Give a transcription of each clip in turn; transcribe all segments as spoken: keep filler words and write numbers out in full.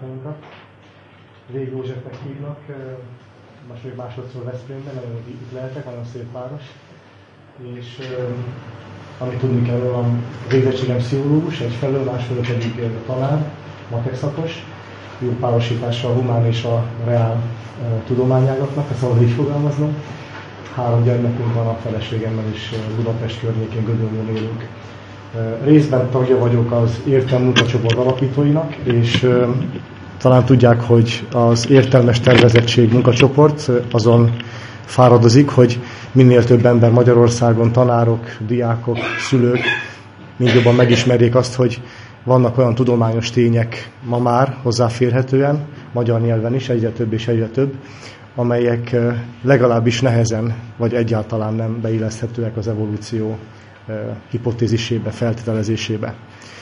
barátainkat. Rég Józsefnek hívnak, most még másodszor Veszprémben, nagyon itt lehetek, nagyon szép város. És amit tudni kell rólam, végzettségem pszichológus, egyfelől, másfelől pedig tanár, matek szakos, jó párosítással a humán és a reál tudományágaknak, ezt valahogy így fogalmaznom. Három gyermekünk van, a feleségemmel is Budapest környékén, Gödöllőn élünk. Részben tagja vagyok az Értelm munkacsoport alapítóinak, és talán tudják, hogy az Értelmes Tervezettség munkacsoport azon fáradozik, hogy minél több ember Magyarországon, tanárok, diákok, szülők még jobban megismerjék azt, hogy vannak olyan tudományos tények ma már hozzáférhetően, magyar nyelven is egyre több és egyre több, amelyek legalábbis nehezen, vagy egyáltalán nem beilleszthetőek az evolúció hipotézisébe, feltételezésébe.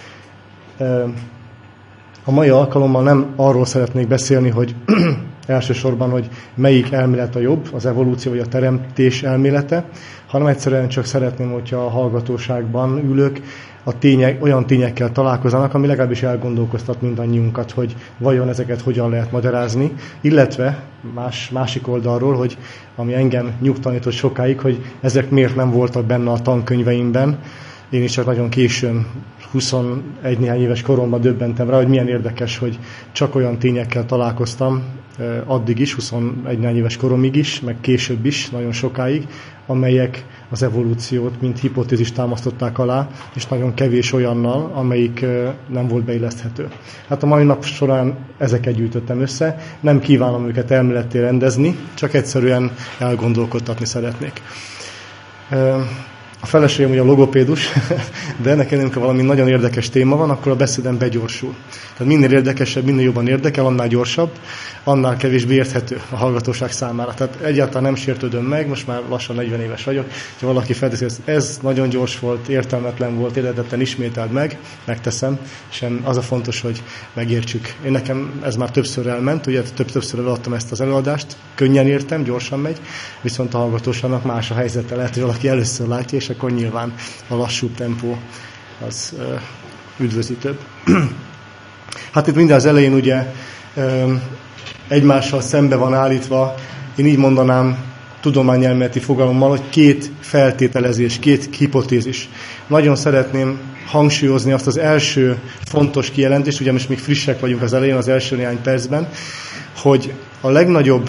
A mai alkalommal nem arról szeretnék beszélni, hogy elsősorban, hogy melyik elmélet a jobb, az evolúció vagy a teremtés elmélete, hanem egyszerűen csak szeretném, hogyha a hallgatóságban ülők a tények, olyan tényekkel találkozanak, ami legalábbis elgondolkoztat mindannyiunkat, hogy vajon ezeket hogyan lehet magyarázni, illetve más, másik oldalról, hogy ami engem nyugtanított sokáig, hogy ezek miért nem voltak benne a tankönyveimben. Én is csak nagyon későn, huszonegy néhány éves koromban döbbentem rá, hogy milyen érdekes, hogy csak olyan tényekkel találkoztam addig is, huszonegy néhány éves koromig is, meg később is, nagyon sokáig, amelyek az evolúciót, mint hipotézist támasztották alá, és nagyon kevés olyannal, amelyik nem volt beilleszthető. Hát a mai nap során ezeket gyűjtöttem össze, nem kívánom őket elméletté rendezni, csak egyszerűen elgondolkodtatni szeretnék. A feleségem ugye a logopédus, de ennek ellenére, ha valami nagyon érdekes téma van, akkor a beszédem begyorsul. Tehát minél érdekesebb, minél jobban érdekel, annál gyorsabb, annál kevésbé érthető a hallgatóság számára. Tehát egyáltalán nem sértődöm meg, most már lassan negyven éves vagyok, ha valaki felteszi, hogy ez nagyon gyors volt, értelmetlen volt, érdetetlen ismételd meg, megteszem, és az a fontos, hogy megértsük. Én nekem ez már többször elment, ugye több-többször eladtam ezt az előadást, könnyen értem, gyorsan megy, viszont a hallgatóságnak más a helyzete, lehet, hogy valaki először látja, és akkor nyilván a lassú tempó az ö, üdvözítőbb. Hát itt minden az elején ugye ö, egymással szembe van állítva, én így mondanám tudományelméleti fogalommal, hogy két feltételezés, két hipotézis. Nagyon szeretném hangsúlyozni azt az első fontos kijelentést, ugye most még frissek vagyunk az elején, az első néhány percben, hogy a legnagyobb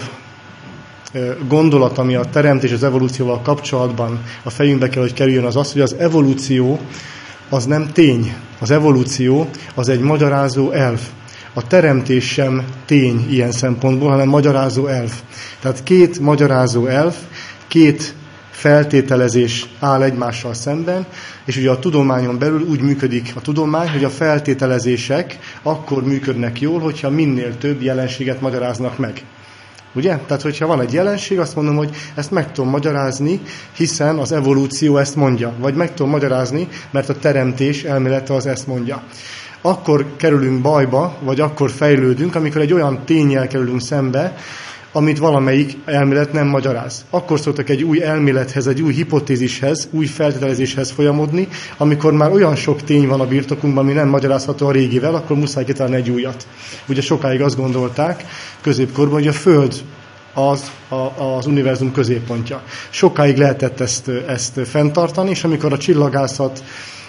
gondolat, ami a teremtés és az evolúcióval kapcsolatban a fejünkbe kell, hogy kerüljön, az az, hogy az evolúció az nem tény. Az evolúció az egy magyarázó elv. A teremtés sem tény ilyen szempontból, hanem magyarázó elv. Tehát két magyarázó elv, két feltételezés áll egymással szemben, és ugye a tudományon belül úgy működik a tudomány, hogy a feltételezések akkor működnek jól, hogyha minél több jelenséget magyaráznak meg. Ugye? Tehát, hogyha van egy jelenség, azt mondom, hogy ezt meg tudom magyarázni, hiszen az evolúció ezt mondja. Vagy meg tudom magyarázni, mert a teremtés elmélete az ezt mondja. Akkor kerülünk bajba, vagy akkor fejlődünk, amikor egy olyan ténnyel kerülünk szembe, amit valamelyik elmélet nem magyaráz. Akkor szoktak egy új elmélethez, egy új hipotézishez, új feltételezéshez folyamodni, amikor már olyan sok tény van a birtokunkban, ami nem magyarázható a régivel, akkor muszáj kitalálni egy újat. Ugye sokáig azt gondolták középkorban, hogy a Föld az a, az univerzum középpontja. Sokáig lehetett ezt, ezt fenntartani, és amikor a csillagászat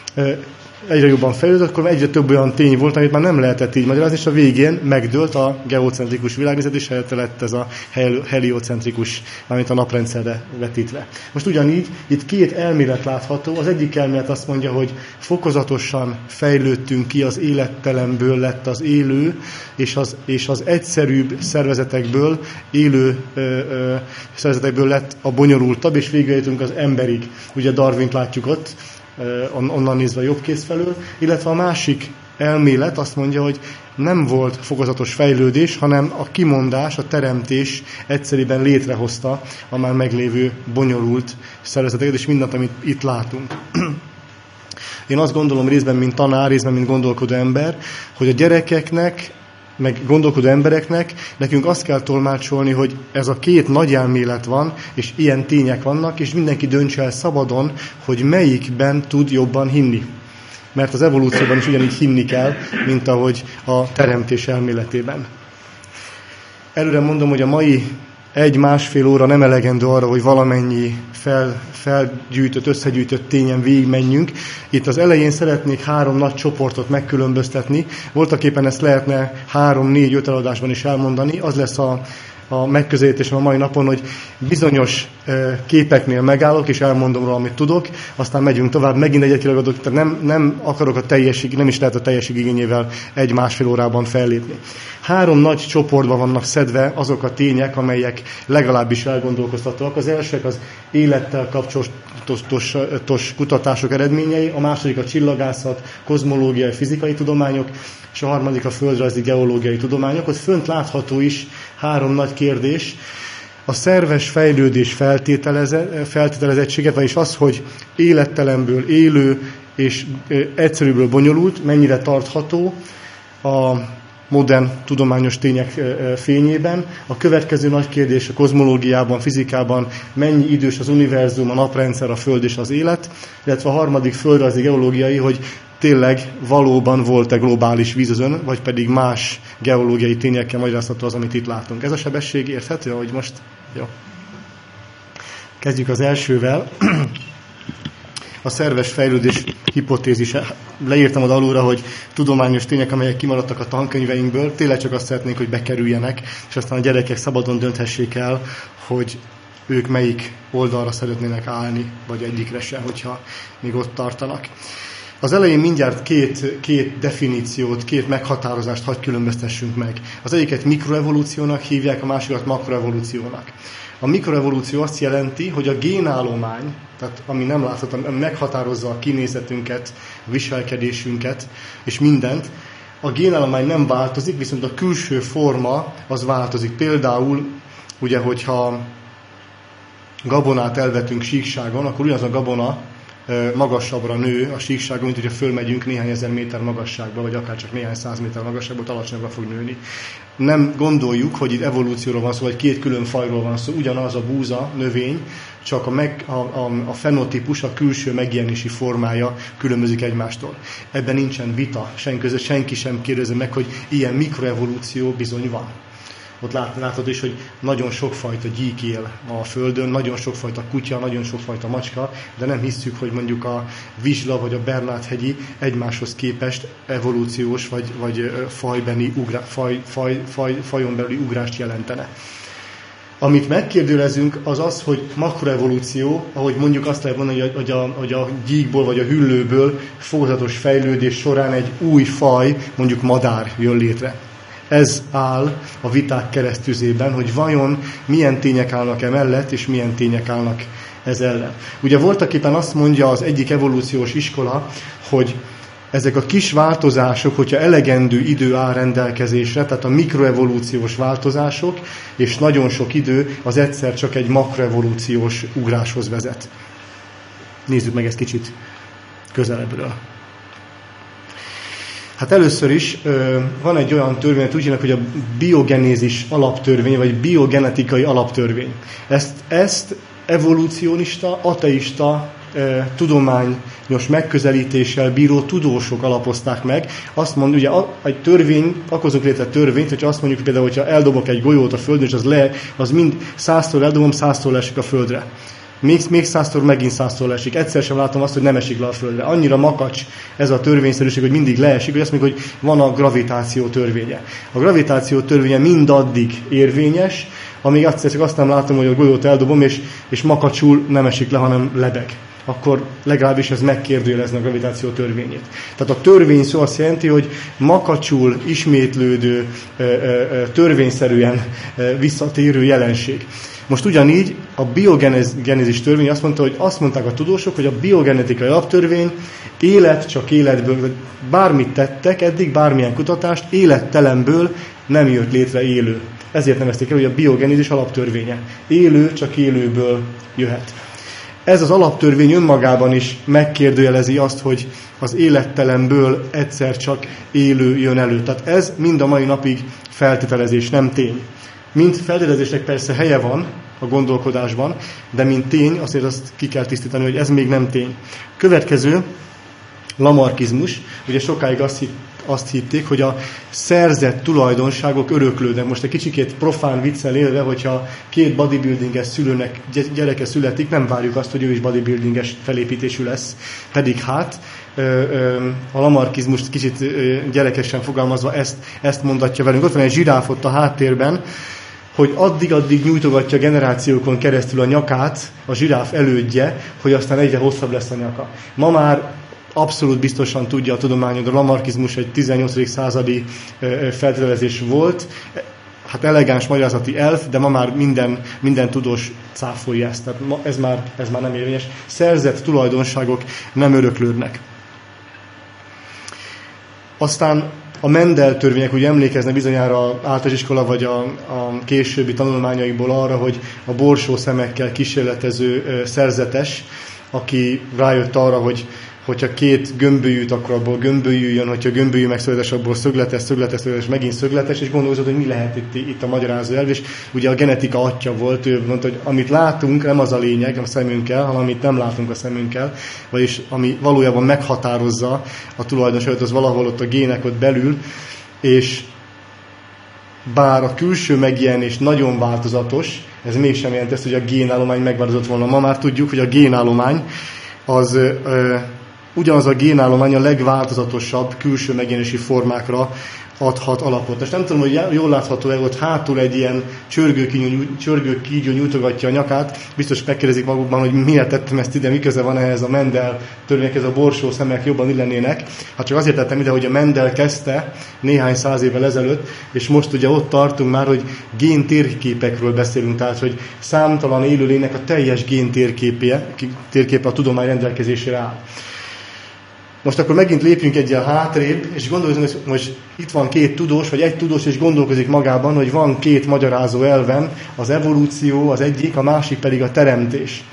egyre jobban fejlődött, akkor egyre több olyan tény volt, amit már nem lehetett így magyarázni, és a végén megdőlt a geocentrikus világnézet, és helyette lett ez a heliocentrikus, amit a naprendszerre vetítve. Most ugyanígy itt két elmélet látható. Az egyik elmélet azt mondja, hogy fokozatosan fejlődtünk ki, az élettelenből lett az élő, és az, és az egyszerűbb szervezetekből, élő ö, ö, szervezetekből lett a bonyolultabb, és végül jutunk az emberig. Ugye Darwint látjuk ott, onnan nézve jobb kéz felől, illetve a másik elmélet azt mondja, hogy nem volt fokozatos fejlődés, hanem a kimondás, a teremtés egyszerűen létrehozta a már meglévő bonyolult szervezeteket, és mindent, amit itt látunk. Én azt gondolom részben, mint tanár, részben, mint gondolkodó ember, hogy a gyerekeknek, meg gondolkodó embereknek nekünk azt kell tolmácsolni, hogy ez a két nagy elmélet van, és ilyen tények vannak, és mindenki döntse el szabadon, hogy melyikben tud jobban hinni. mert az evolúcióban is ugyanígy hinni kell, mint ahogy a teremtés elméletében. Előre mondom, hogy a mai egy-másfél óra nem elegendő arra, hogy valamennyi fel, felgyűjtött, összegyűjtött tényen végigmenjünk. Itt az elején szeretnék három nagy csoportot megkülönböztetni. Voltaképpen ezt lehetne három, négy, öt eladásban is elmondani. Az lesz a, a megközelítésem a mai napon, hogy bizonyos képeknél megállok, és elmondom róla, amit tudok, aztán megyünk tovább, megint egyet ragadok, tehát nem, nem akarok a teljesig, nem is lehet a teljesig igényével egy-másfél órában fellépni. Három nagy csoportban vannak szedve azok a tények, amelyek legalábbis elgondolkoztatóak. Az elsők az élettel kapcsolatos kutatások eredményei, a második a csillagászat, kozmológiai, fizikai tudományok, és a harmadik a földrajzi, geológiai tudományok. Ott fönt látható is három nagy kérdés. A szerves fejlődés feltételeze, feltételezettséget, vagyis az, hogy élettelenből élő és egyszerűből bonyolult, mennyire tartható a modern tudományos tények fényében. A következő nagy kérdés a kozmológiában, fizikában, mennyi idős az univerzum, a naprendszer, a Föld és az élet, illetve a harmadik földrajzi, geológiai, hogy tényleg valóban volt-e globális vízözön, vagy pedig más geológiai tényekkel magyarázható az, amit itt látunk. Ez a sebesség érthető, ahogy most? Jó. Kezdjük az elsővel. A szerves fejlődés hipotézise. Leírtam oda alulra, hogy tudományos tények, amelyek kimaradtak a tankönyveinkből, tényleg csak azt szeretnénk, hogy bekerüljenek, és aztán a gyerekek szabadon dönthessék el, hogy ők melyik oldalra szeretnének állni, vagy egyikre se, hogyha még ott tartanak. Az elején mindjárt két, két definíciót, két meghatározást hagy különböztessünk meg. Az egyiket mikroevolúciónak hívják, a másikat makroevolúciónak. A mikroevolúció azt jelenti, hogy a génállomány, tehát ami nem látható, ami meghatározza a kinézetünket, a viselkedésünket és mindent, a génállomány nem változik, viszont a külső forma az változik. Például, ugye, hogyha gabonát elvetünk síkságon, akkor ugyanaz a gabona magasabbra nő a síkságon, mint hogyha fölmegyünk néhány ezer méter magasságba, vagy akár csak néhány száz méter magasságba, alacsonyabbra fog nőni. Nem gondoljuk, hogy itt evolúcióról van szó, vagy két külön fajról van szó, ugyanaz a búza, növény, csak a, meg, a, a, a fenotípus, a külső megjelenési formája különbözik egymástól. Ebben nincsen vita, senki, senki sem kérdezi meg, hogy ilyen mikroevolúció bizony van. Ott lát, látod is, hogy nagyon sokfajta gyík él a Földön, nagyon sokfajta kutya, nagyon sokfajta macska, de nem hisszük, hogy mondjuk a vizsla vagy a Bernát-hegyi egymáshoz képest evolúciós vagy, vagy fajbeni ugrá, faj, faj, faj, fajon belüli ugrást jelentene. Amit megkérdőlezünk, az az, hogy makroevolúció, ahogy mondjuk azt lehet mondani, hogy a, hogy a gyíkból vagy a hüllőből fokozatos fejlődés során egy új faj, mondjuk madár jön létre. Ez áll a viták keresztüzében, hogy vajon milyen tények állnak emellett, és milyen tények állnak ez ellen. Ugye voltaképpen azt mondja az egyik evolúciós iskola, hogy ezek a kis változások, hogyha elegendő idő áll rendelkezésre, tehát a mikroevolúciós változások, és nagyon sok idő, az egyszer csak egy makroevolúciós ugráshoz vezet. Nézzük meg ezt kicsit közelebbről. Hát először is ö, van egy olyan törvény, úgy hívják, hogy a biogenézis alaptörvény, vagy biogenetikai alaptörvény. Ezt, ezt evolúcionista, ateista, ö, tudományos megközelítéssel bíró tudósok alapozták meg. Azt mondja, ugye a, egy törvény, akkor hozunk létre törvényt, hogyha azt mondjuk például, hogyha eldobok egy golyót a földön, és az, le, az mind százszor eldobom, százszor leesik a földre. Még, még százszor, megint százszor leesik. Egyszer sem látom azt, hogy nem esik le a földre. Annyira makacs ez a törvényszerűség, hogy mindig leesik, hogy azt mondjuk, hogy van a gravitáció törvénye. A gravitáció törvénye mindaddig érvényes, amíg egyszer csak azt nem látom, hogy a golyót eldobom, és, és makacsul nem esik le, hanem lebeg. Akkor legalábbis ez megkérdőjelezni a gravitáció törvényét. Tehát a törvény szó azt jelenti, hogy makacsul ismétlődő, törvényszerűen visszatérő jelenség. Most ugyanígy a biogenézis törvény azt mondta, hogy azt mondták a tudósok, hogy a biogenetikai alaptörvény élet csak életből, bármit tettek eddig, bármilyen kutatást, élettelenből nem jött létre élő. Ezért nevezték el, hogy a biogenézis alaptörvénye. Élő csak élőből jöhet. Ez az alaptörvény önmagában is megkérdőjelezi azt, hogy az élettelenből egyszer csak élő jön elő. Tehát ez mind a mai napig feltételezés, nem tény. Mint feltételezésnek persze helye van a gondolkodásban, de mint tény, azért azt ki kell tisztítani, hogy ez még nem tény. Következő, lamarkizmus, ugye sokáig azt, hitt, azt hitték, hogy a szerzett tulajdonságok öröklődnek. Most egy kicsikét profán viccel élve, hogyha két bodybuildinges szülőnek gyereke születik, nem várjuk azt, hogy ő is bodybuildinges felépítésű lesz. Pedig hát a lamarkizmust kicsit gyerekesen fogalmazva ezt, ezt mondatja velünk. Ott van egy zsiráf ott a háttérben, hogy addig-addig nyújtogatja generációkon keresztül a nyakát a zsiráf elődje, hogy aztán egyre hosszabb lesz a nyaka. Ma már abszolút biztosan tudja a tudomány, hogy a lamarkizmus egy tizennyolcadik századi feltételezés volt. Hát elegáns magyarázati elf, de ma már minden, minden tudós cáfolja ezt. Tehát ma ez, már, ez már nem érvényes. Szerzett tulajdonságok nem öröklődnek. Aztán a Mendel törvények, ugye emlékeznek bizonyára az általános iskola vagy a, a későbbi tanulmányaiból arra, hogy a borsó szemekkel kísérletező szerzetes, aki rájött arra, hogy hogyha két gömbölyűt, akkor abból gömbölyű jön, hogyha gömbölyű meg szögletes, abból szögletes, szögletes, szögletes, megint szögletes, és gondolkozott, hogy mi lehet itt, itt a magyarázó elv, és ugye a genetika atya volt, ő mondta, hogy amit látunk, nem az a lényeg a szemünkkel, hanem amit nem látunk a szemünkkel, vagyis ami valójában meghatározza a tulajdonságot, az valahol ott a gének ott belül, és bár a külső megjelenés nagyon változatos, ez mégsem jelent ezt, hogy a génállomány megváltozott volna. Ma már tudjuk, hogy a génállomány az ö, ugyanaz a génállomány a legváltozatosabb külső megjelenési formákra adhat alapot. És nem tudom, hogy jól látható-e, ott hátul egy ilyen csörgőkígyó nyújtogatja a nyakát, biztos megkérdezik magukban, hogy miért tettem ezt ide, mi köze van ehhez a Mendel törvényekhez, a borsó szemek jobban illenének. Hát csak azért tettem ide, hogy a Mendel kezdte néhány száz évvel ezelőtt, és most ugye ott tartunk már, hogy géntérképekről beszélünk, tehát hogy számtalan élőlénynek a teljes géntérképe térképe a tudomány rendelkezésére áll. Most akkor megint lépjünk egyel hátrébb, és gondolkozunk, hogy most itt van két tudós, vagy egy tudós, és gondolkozik magában, hogy van két magyarázó elven, az evolúció az egyik, a másik pedig a teremtés.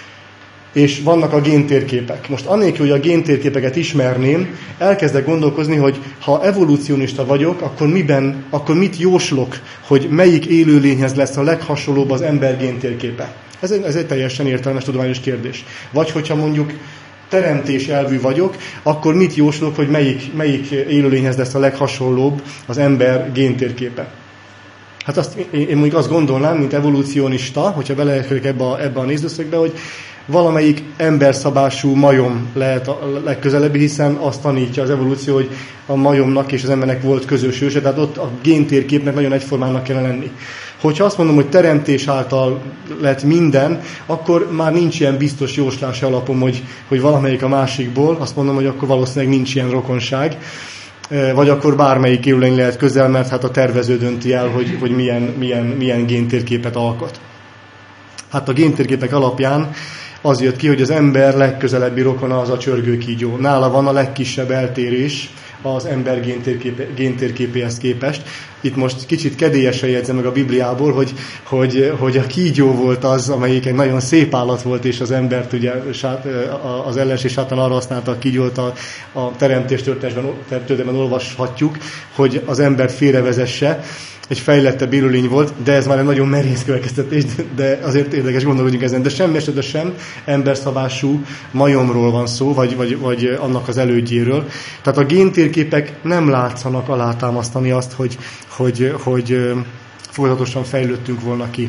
És vannak a géntérképek. Most annélkül, hogy a géntérképeket ismerném, elkezdek gondolkozni, hogy ha evolúcionista vagyok, akkor miben, akkor mit jóslok, hogy melyik élőlényhez lesz a leghasonlóbb az ember géntérképe. Ez egy, ez egy teljesen értelmes tudományos kérdés. Vagy hogyha mondjuk teremtés elvű vagyok, akkor mit jóslok, hogy melyik, melyik élőlényhez lesz a leghasonlóbb az ember géntérképe? Hát azt, én mondjuk azt gondolnám, mint evolúcionista, hogyha belekerülök ebbe a, ebbe a nézőszögbe, hogy valamelyik emberszabású majom lehet a legközelebbi, hiszen azt tanítja az evolúció, hogy a majomnak és az embernek volt közös őse, tehát ott a géntérképnek nagyon egyformának kellene lenni. Hogyha azt mondom, hogy teremtés által lett minden, akkor már nincs ilyen biztos jóslási alapom, hogy, hogy valamelyik a másikból, azt mondom, hogy akkor valószínűleg nincs ilyen rokonság, vagy akkor bármelyik élőlény lehet közel, mert hát a tervező dönti el, hogy, hogy milyen, milyen, milyen géntérképet alkot. Hát a géntérképek alapján az jött ki, hogy az ember legközelebbi rokona az a csörgőkígyó. Nála van a legkisebb eltérés az ember géntérképe, géntérképéhez képest. Itt most kicsit kedélyesen jegyzem meg a Bibliából, hogy, hogy, hogy a kígyó volt az, amelyik egy nagyon szép állat volt, és az embert ugye az ellenség sátán arra használta a kígyót, a, a teremtés történetben olvashatjuk, hogy az embert félrevezesse. Egy fejlettebb élőlény volt, de ez már egy nagyon merész következtetés, de azért érdekes gondolkodjunk ezen. De semmi esetben sem emberszabású majomról van szó, vagy, vagy, vagy annak az elődjéről. Tehát a géntérképek nem látszanak alátámasztani azt, hogy, hogy, hogy folyamatosan fejlődtünk volna ki.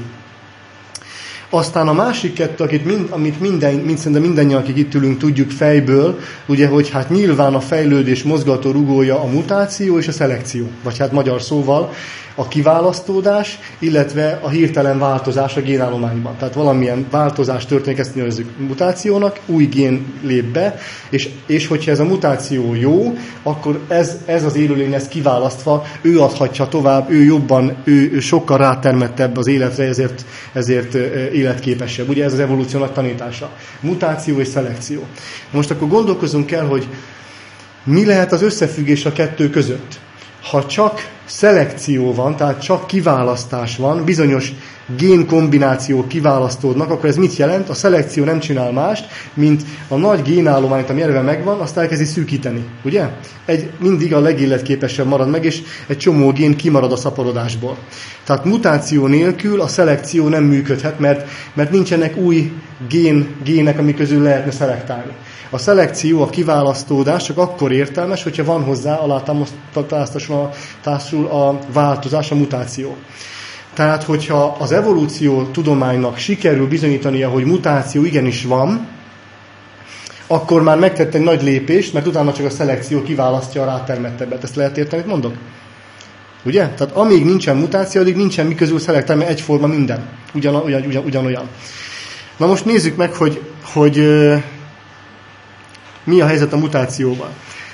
Aztán a másik kettő, akit mind, amit minden, mind, szerintem mindannyian, akik itt ülünk, tudjuk fejből, ugye, hogy hát nyilván a fejlődés mozgató rugója a mutáció és a szelekció. Vagy hát magyar szóval a kiválasztódás, illetve a hirtelen változás a génállományban. Tehát valamilyen változás történik, ezt nevezzük mutációnak, új gén lép be, és, és hogyha ez a mutáció jó, akkor ez, ez az élőlény lesz kiválasztva, ő adhatja tovább, ő jobban, ő, ő sokkal rátermettebb az életre, ezért, ezért életképesebb. Ugye ez az evolúciónak tanítása. Mutáció és szelekció. Most akkor gondolkozunk el, hogy mi lehet az összefüggés a kettő között. Ha csak szelekció van, tehát csak kiválasztás van, bizonyos génkombinációk kiválasztódnak, akkor ez mit jelent? A szelekció nem csinál mást, mint a nagy génállományt, ami eleve megvan, azt elkezdi szűkíteni. Ugye? Egy, mindig a legéletképesebb marad meg, és egy csomó gén kimarad a szaporodásból. Tehát mutáció nélkül a szelekció nem működhet, mert, mert nincsenek új gén, gének, amik közül lehetne szelektálni. A szelekció, a kiválasztódás csak akkor értelmes, hogyha van hozzá alátámasztásul a változás, a mutáció. Tehát, hogyha az evolúció tudománynak sikerül bizonyítania, hogy mutáció igenis van, akkor már megtett egy nagy lépést, mert utána csak a szelekció kiválasztja a rátermettebbet. Ezt lehet érteni, mit mondok? Ugye? Tehát amíg nincsen mutáció, addig nincsen mi közül szelektálni, mert egyforma minden. Ugyan, ugyan, ugyan, ugyanolyan. Na most nézzük meg, hogy, hogy uh, mi a helyzet a mutációval.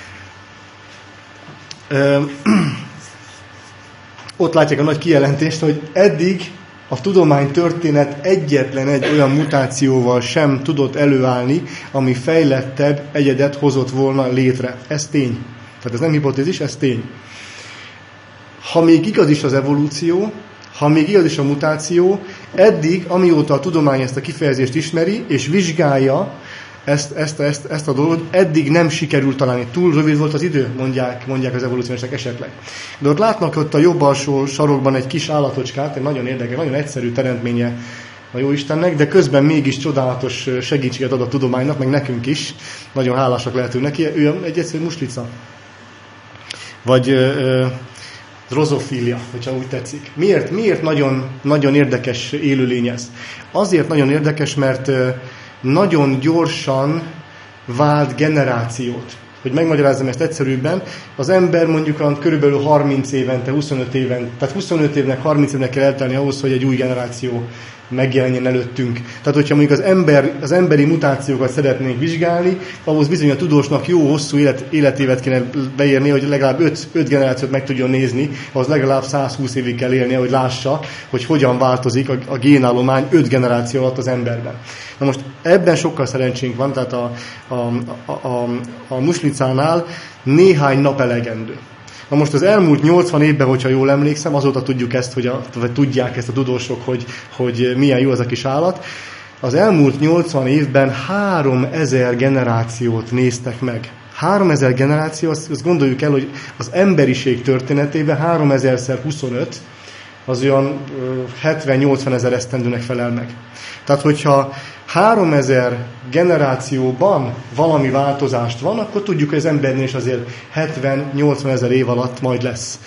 Uh, Ott látják a nagy kijelentést, hogy eddig a tudománytörténet egyetlen egy olyan mutációval sem tudott előállni, ami fejlettebb egyedet hozott volna létre. Ez tény. Tehát ez nem hipotézis, ez tény. Ha még igaz is az evolúció, ha még igaz is a mutáció, eddig, amióta a tudomány ezt a kifejezést ismeri, és vizsgálja ezt, ezt, ezt, ezt a dolgot, eddig nem sikerült találni. Túl rövid volt az idő, mondják, mondják az evolúciósok esetleg. De ott látnak ott a jobb alsó sarokban egy kis állatocskát, egy nagyon érdekes, nagyon egyszerű teremtménye a Jóistennek, de közben mégis csodálatos segítséget ad a tudománynak, meg nekünk is. Nagyon hálásak lehetünk neki. Ő egy egyszerű muslica. Vagy ö, drozofília, hogyha úgy tetszik. Miért, miért nagyon, nagyon érdekes élőlény ez? Azért nagyon érdekes, mert ö, nagyon gyorsan vált generációt. Hogy megmagyarázzam ezt egyszerűbben, az ember mondjuk körülbelül harminc évente, huszonöt éven, tehát huszonöt évnek, harminc évnek kell eltelni ahhoz, hogy egy új generáció megjelenjen előttünk. Tehát, hogyha mondjuk az, ember, az emberi mutációkat szeretnénk vizsgálni, ahhoz bizony a tudósnak jó hosszú élet, életévet kéne beírni, hogy legalább öt generációt meg tudjon nézni, ahhoz legalább százhúsz évig kell élnie, hogy lássa, hogy hogyan változik a, a génállomány öt generáció alatt az emberben. Na most ebben sokkal szerencsénk van, tehát a, a, a, a, a muslicánál néhány nap elegendő. Na most az elmúlt nyolcvan évben, hogyha jól emlékszem, azóta tudjuk ezt, hogy a, vagy tudják ezt a tudósok, hogy, hogy milyen jó az a kis állat. Az elmúlt nyolcvan évben háromezer generációt néztek meg. háromezer generáció, azt, azt gondoljuk el, hogy az emberiség történetében háromezerszeres huszonöt, az olyan hetven-nyolcvan ezer esztendőnek felel meg. Tehát, hogyha háromezer generációban valami változást van, akkor tudjuk, hogy az embernél is azért hetven-nyolcvan ezer év alatt majd lesz.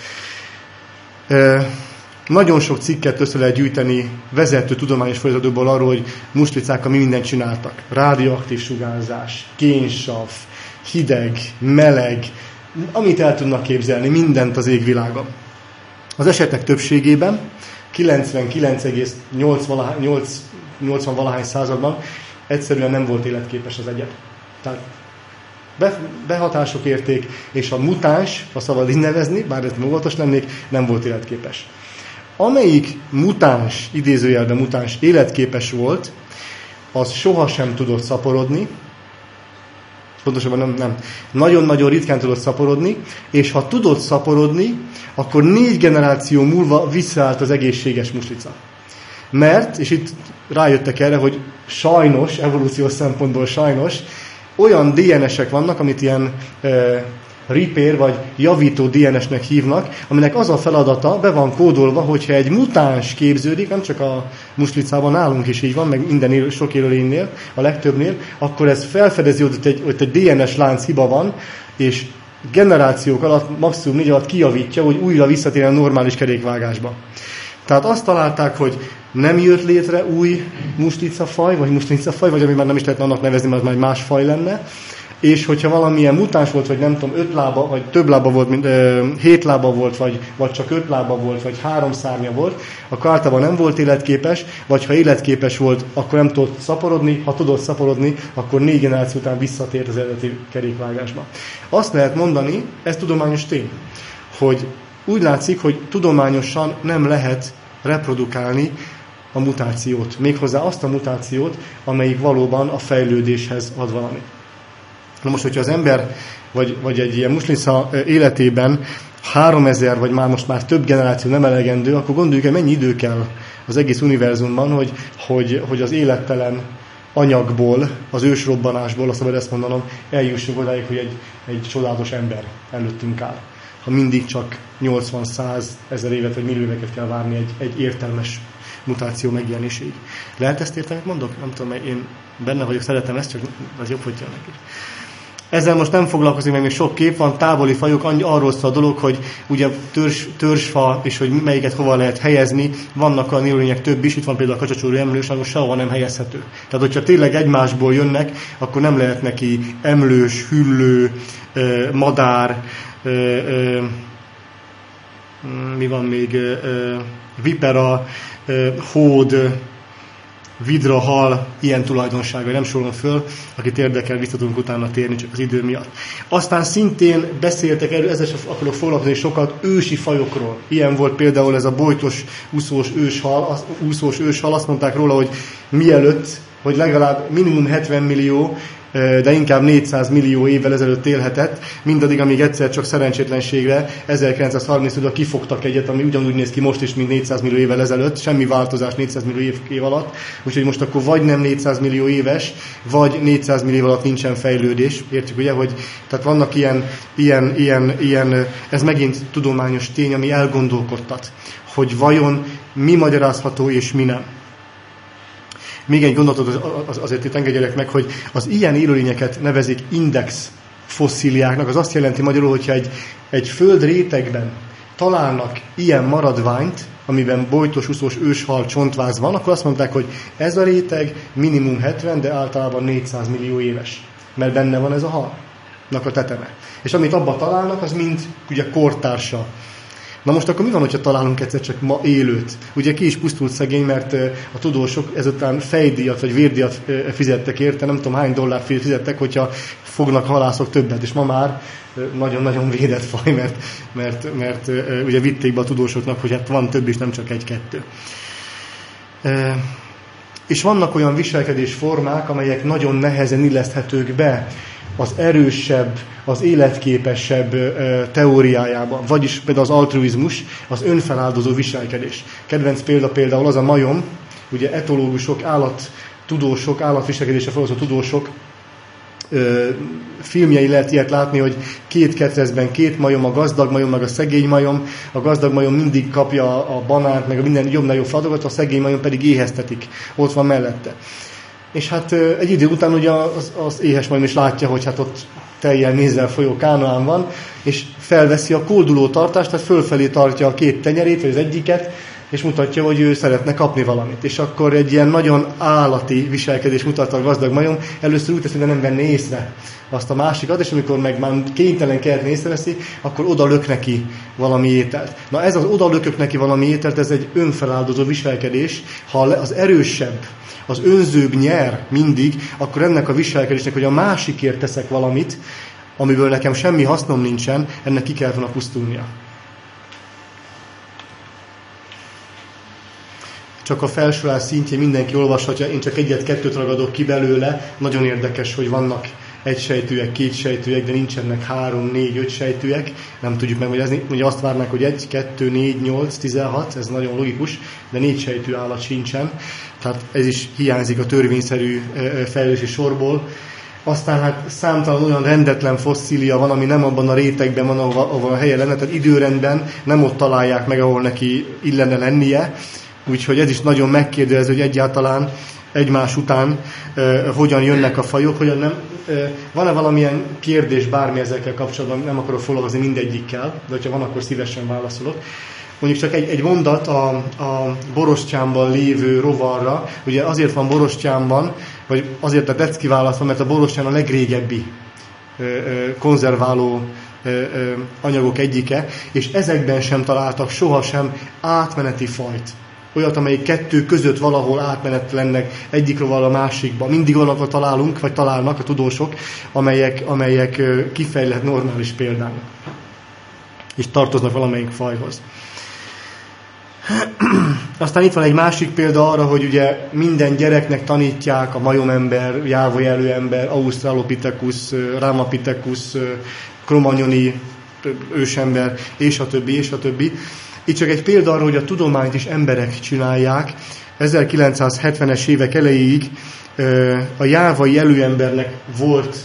E, nagyon sok cikket össze lehet gyűjteni vezető tudományos folytatóból arról, hogy muslicákkal mi mindent csináltak. Rádióaktív sugárzás, génsav, hideg, meleg, amit el tudnak képzelni, mindent az égvilágon. Az esetek többségében, kilencvenkilenc egész nyolcvan valahány században egyszerűen nem volt életképes az egyed. Tehát be, behatások érték, és a mutáns, ha szabad így nevezni, bár ez óvatos lennék, nem volt életképes. Amelyik mutáns, idézőjelben mutáns életképes volt, az sohasem tudott szaporodni, pontosabban nem, nem. Nagyon-nagyon ritkán tudott szaporodni, és ha tudott szaporodni, akkor négy generáció múlva visszaállt az egészséges muslica. Mert, és itt rájöttek erre, hogy sajnos, evolúciós szempontból sajnos, olyan dé en esek vannak, amit ilyen e, repair vagy javító dé en esnek hívnak, aminek az a feladata, be van kódolva, hogyha egy mutáns képződik, nem csak a muslicában, nálunk is így van, meg minden él, sok élőlénynél, a legtöbbnél, akkor ez felfedezi, hogy egy, hogy egy dé en es lánc hiba van, és generációk alatt, maximum négy alatt kijavítja, hogy újra visszatérjen a normális kerékvágásba. Tehát azt találták, hogy nem jött létre új muslicafaj, vagy muslicafaj, vagy ami már nem is lehetne annak nevezni, mert az már egy más faj lenne, és hogyha valamilyen mutáns volt, vagy nem tudom, öt lába, vagy több lába volt, mint, ö, hét lába volt, vagy, vagy csak öt lába volt, vagy három szárnya volt, akkor általában nem volt életképes, vagy ha életképes volt, akkor nem tudott szaporodni, ha tudott szaporodni, akkor négy generáció után visszatért az eredeti kerékvágásba. Azt lehet mondani, ez tudományos tény, hogy úgy látszik, hogy tudományosan nem lehet reprodukálni a mutációt. Méghozzá azt a mutációt, amelyik valóban a fejlődéshez ad valami. Na most, hogyha az ember, vagy, vagy egy ilyen muslica életében háromezer, vagy már most már több generáció nem elegendő, akkor gondoljuk el, mennyi idő kell az egész univerzumban, hogy, hogy, hogy az élettelen anyagból, az ősrobbanásból, azt szabad ezt mondanom, eljussunk odáig, hogy egy, egy csodálatos ember előttünk áll. Ha mindig csak nyolcvan, száz, ezer évet vagy millió éveket kell várni egy, egy értelmes mutáció megjelenéséig. Lehet ezt érteni, mondok? Nem tudom, mert én benne vagyok, szeretem ezt, csak az jobb, hogy jön neki. Ezzel most nem foglalkozik, meg még sok kép van, távoli fajok, arról szól a dolog, hogy ugye törzs, törzsfa, és hogy melyiket hova lehet helyezni, vannak olyan élőlények több is, itt van például a kacsacsúrú emlős, akkor sehova nem helyezhető. Tehát, hogyha tényleg egymásból jönnek, akkor nem lehet neki emlős, hüllő, madár, mi van még, vipera, hód, vidra, hal, ilyen tulajdonsága, nem sorolom föl, akit érdekel, vissza tudunk utána térni, csak az idő miatt. Aztán szintén beszéltek erről, ezzel sem akarok foglalkozni sokat, ősi fajokról. Ilyen volt például ez a bojtos úszós őshal, az, úszós őshal, azt mondták róla, hogy mielőtt, hogy legalább minimum hetven millió, de inkább négyszáz millió évvel ezelőtt élhetett, mindaddig, amíg egyszer csak szerencsétlenségre ezerkilencszázharmincötben kifogtak egyet, ami ugyanúgy néz ki most is, mint négyszáz millió évvel ezelőtt, semmi változás négyszáz millió év, év alatt, úgyhogy most akkor vagy nem négyszáz millió éves, vagy négyszáz millió év alatt nincsen fejlődés, értjük ugye, hogy tehát vannak ilyen, ilyen, ilyen, ilyen, ez megint tudományos tény, ami elgondolkodtat, hogy vajon mi magyarázható és mi nem. Még egy gondolatot azért itt engedjenek meg, hogy az ilyen élőlényeket nevezik index fosszíliáknak, az azt jelenti magyarul, hogyha egy, egy föld rétegben találnak ilyen maradványt, amiben bojtos, úszós őshal csontváz van, akkor azt mondták, hogy ez a réteg minimum hetven, de általában négyszáz millió éves, mert benne van ez a halnak a teteme. És amit abban találnak, az mind ugye kortársa. Na most akkor mi van, hogyha találunk egyszer csak ma élőt? Ugye ki is pusztult szegény, mert a tudósok ezután fejdíjat vagy vérdíjat fizettek érte, nem tudom hány dollárt fizettek, hogyha fognak halászok többet, és ma már nagyon-nagyon védett faj, mert, mert, mert ugye vitték be a tudósoknak, hogy hát van több is, nem csak egy-kettő. És vannak olyan viselkedésformák, amelyek nagyon nehezen illeszthetők be az erősebb, az életképesebb teóriájában. Vagyis például az altruizmus, az önfeláldozó viselkedés. Kedvenc példa például az a majom, ugye etológusok, állattudósok, állatviselkedésre foglalkozó tudósok ö, filmjei lehet ilyet látni, hogy két ketrecben két majom, a gazdag majom, meg a szegény majom. A gazdag majom mindig kapja a banánt, meg a minden jobb-nagyobb feladatokat, a szegény majom pedig éheztetik. Ott van mellette. És hát egy idő után ugye az, az éhes majom is látja, hogy hát ott teljel nézzel folyó Kánaán van, és felveszi a kóduló tartást, tehát fölfelé tartja a két tenyerét, vagy az egyiket, és mutatja, hogy ő szeretne kapni valamit. És akkor egy ilyen nagyon állati viselkedés mutatta a gazdag majom, először úgy teszi, de nem venné észre azt a másikat, és amikor meg már kénytelen kellett észreveszi, akkor oda lök neki valami ételt. Na ez az oda lökök neki valami ételt, ez egy önfeláldozó viselkedés. Ha az erősebb, az önzőbb nyer mindig, akkor ennek a viselkedésnek, hogy a másikért teszek valamit, amiből nekem semmi hasznom nincsen, ennek ki kell volna pusztulnia. Csak a felsorolás szintjén mindenki olvashatja, én csak egyet-kettőt ragadok ki belőle. Nagyon érdekes, hogy vannak egysejtűek, kétsejtűek, de nincsenek három, négy, öt sejtűek. Nem tudjuk megmagyarázni. Ugye azt várnánk, hogy egy, kettő, négy, nyolc, tizenhat, ez nagyon logikus, de négy sejtű állat sincsen. Tehát ez is hiányzik a törvényszerű fejlődési sorból. Aztán hát számtalan olyan rendetlen fosszília van, ami nem abban a rétegben van, ahol, ahol a helye lenne, tehát időrendben nem ott találják meg, ahol neki illene lennie. Úgyhogy ez is nagyon megkérdez, hogy egyáltalán egymás után uh, hogyan jönnek a fajok, hogyan nem. Uh, van-e valamilyen kérdés bármi ezekkel kapcsolatban, nem akarok foglalkozni mindegyikkel, de hogyha van, akkor szívesen válaszolok. Mondjuk csak egy, egy mondat a, a Borostyánban lévő rovarra. Ugye azért van Borostyánban, vagy azért a Decki választva, mert a Borostyán a legrégebbi uh, uh, konzerváló uh, uh, anyagok egyike, és ezekben sem találtak sohasem átmeneti fajt. Olyat, amelyik kettő között valahol átmenetlennek egyik rovarra a másikba. Mindig valamit találunk, vagy találnak a tudósok, amelyek, amelyek kifejlett normális példányok. És tartoznak valamelyik fajhoz. Aztán itt van egy másik példa arra, hogy ugye minden gyereknek tanítják a majomember, jávojelő ember, Australopithecus, Ramapithecus, Cro-Magnoni ősember, és a többi, és a többi. Itt csak egy példa arra, hogy a tudományt is emberek csinálják. ezerkilencszázhetvenes évek elejéig a jávai előembernek volt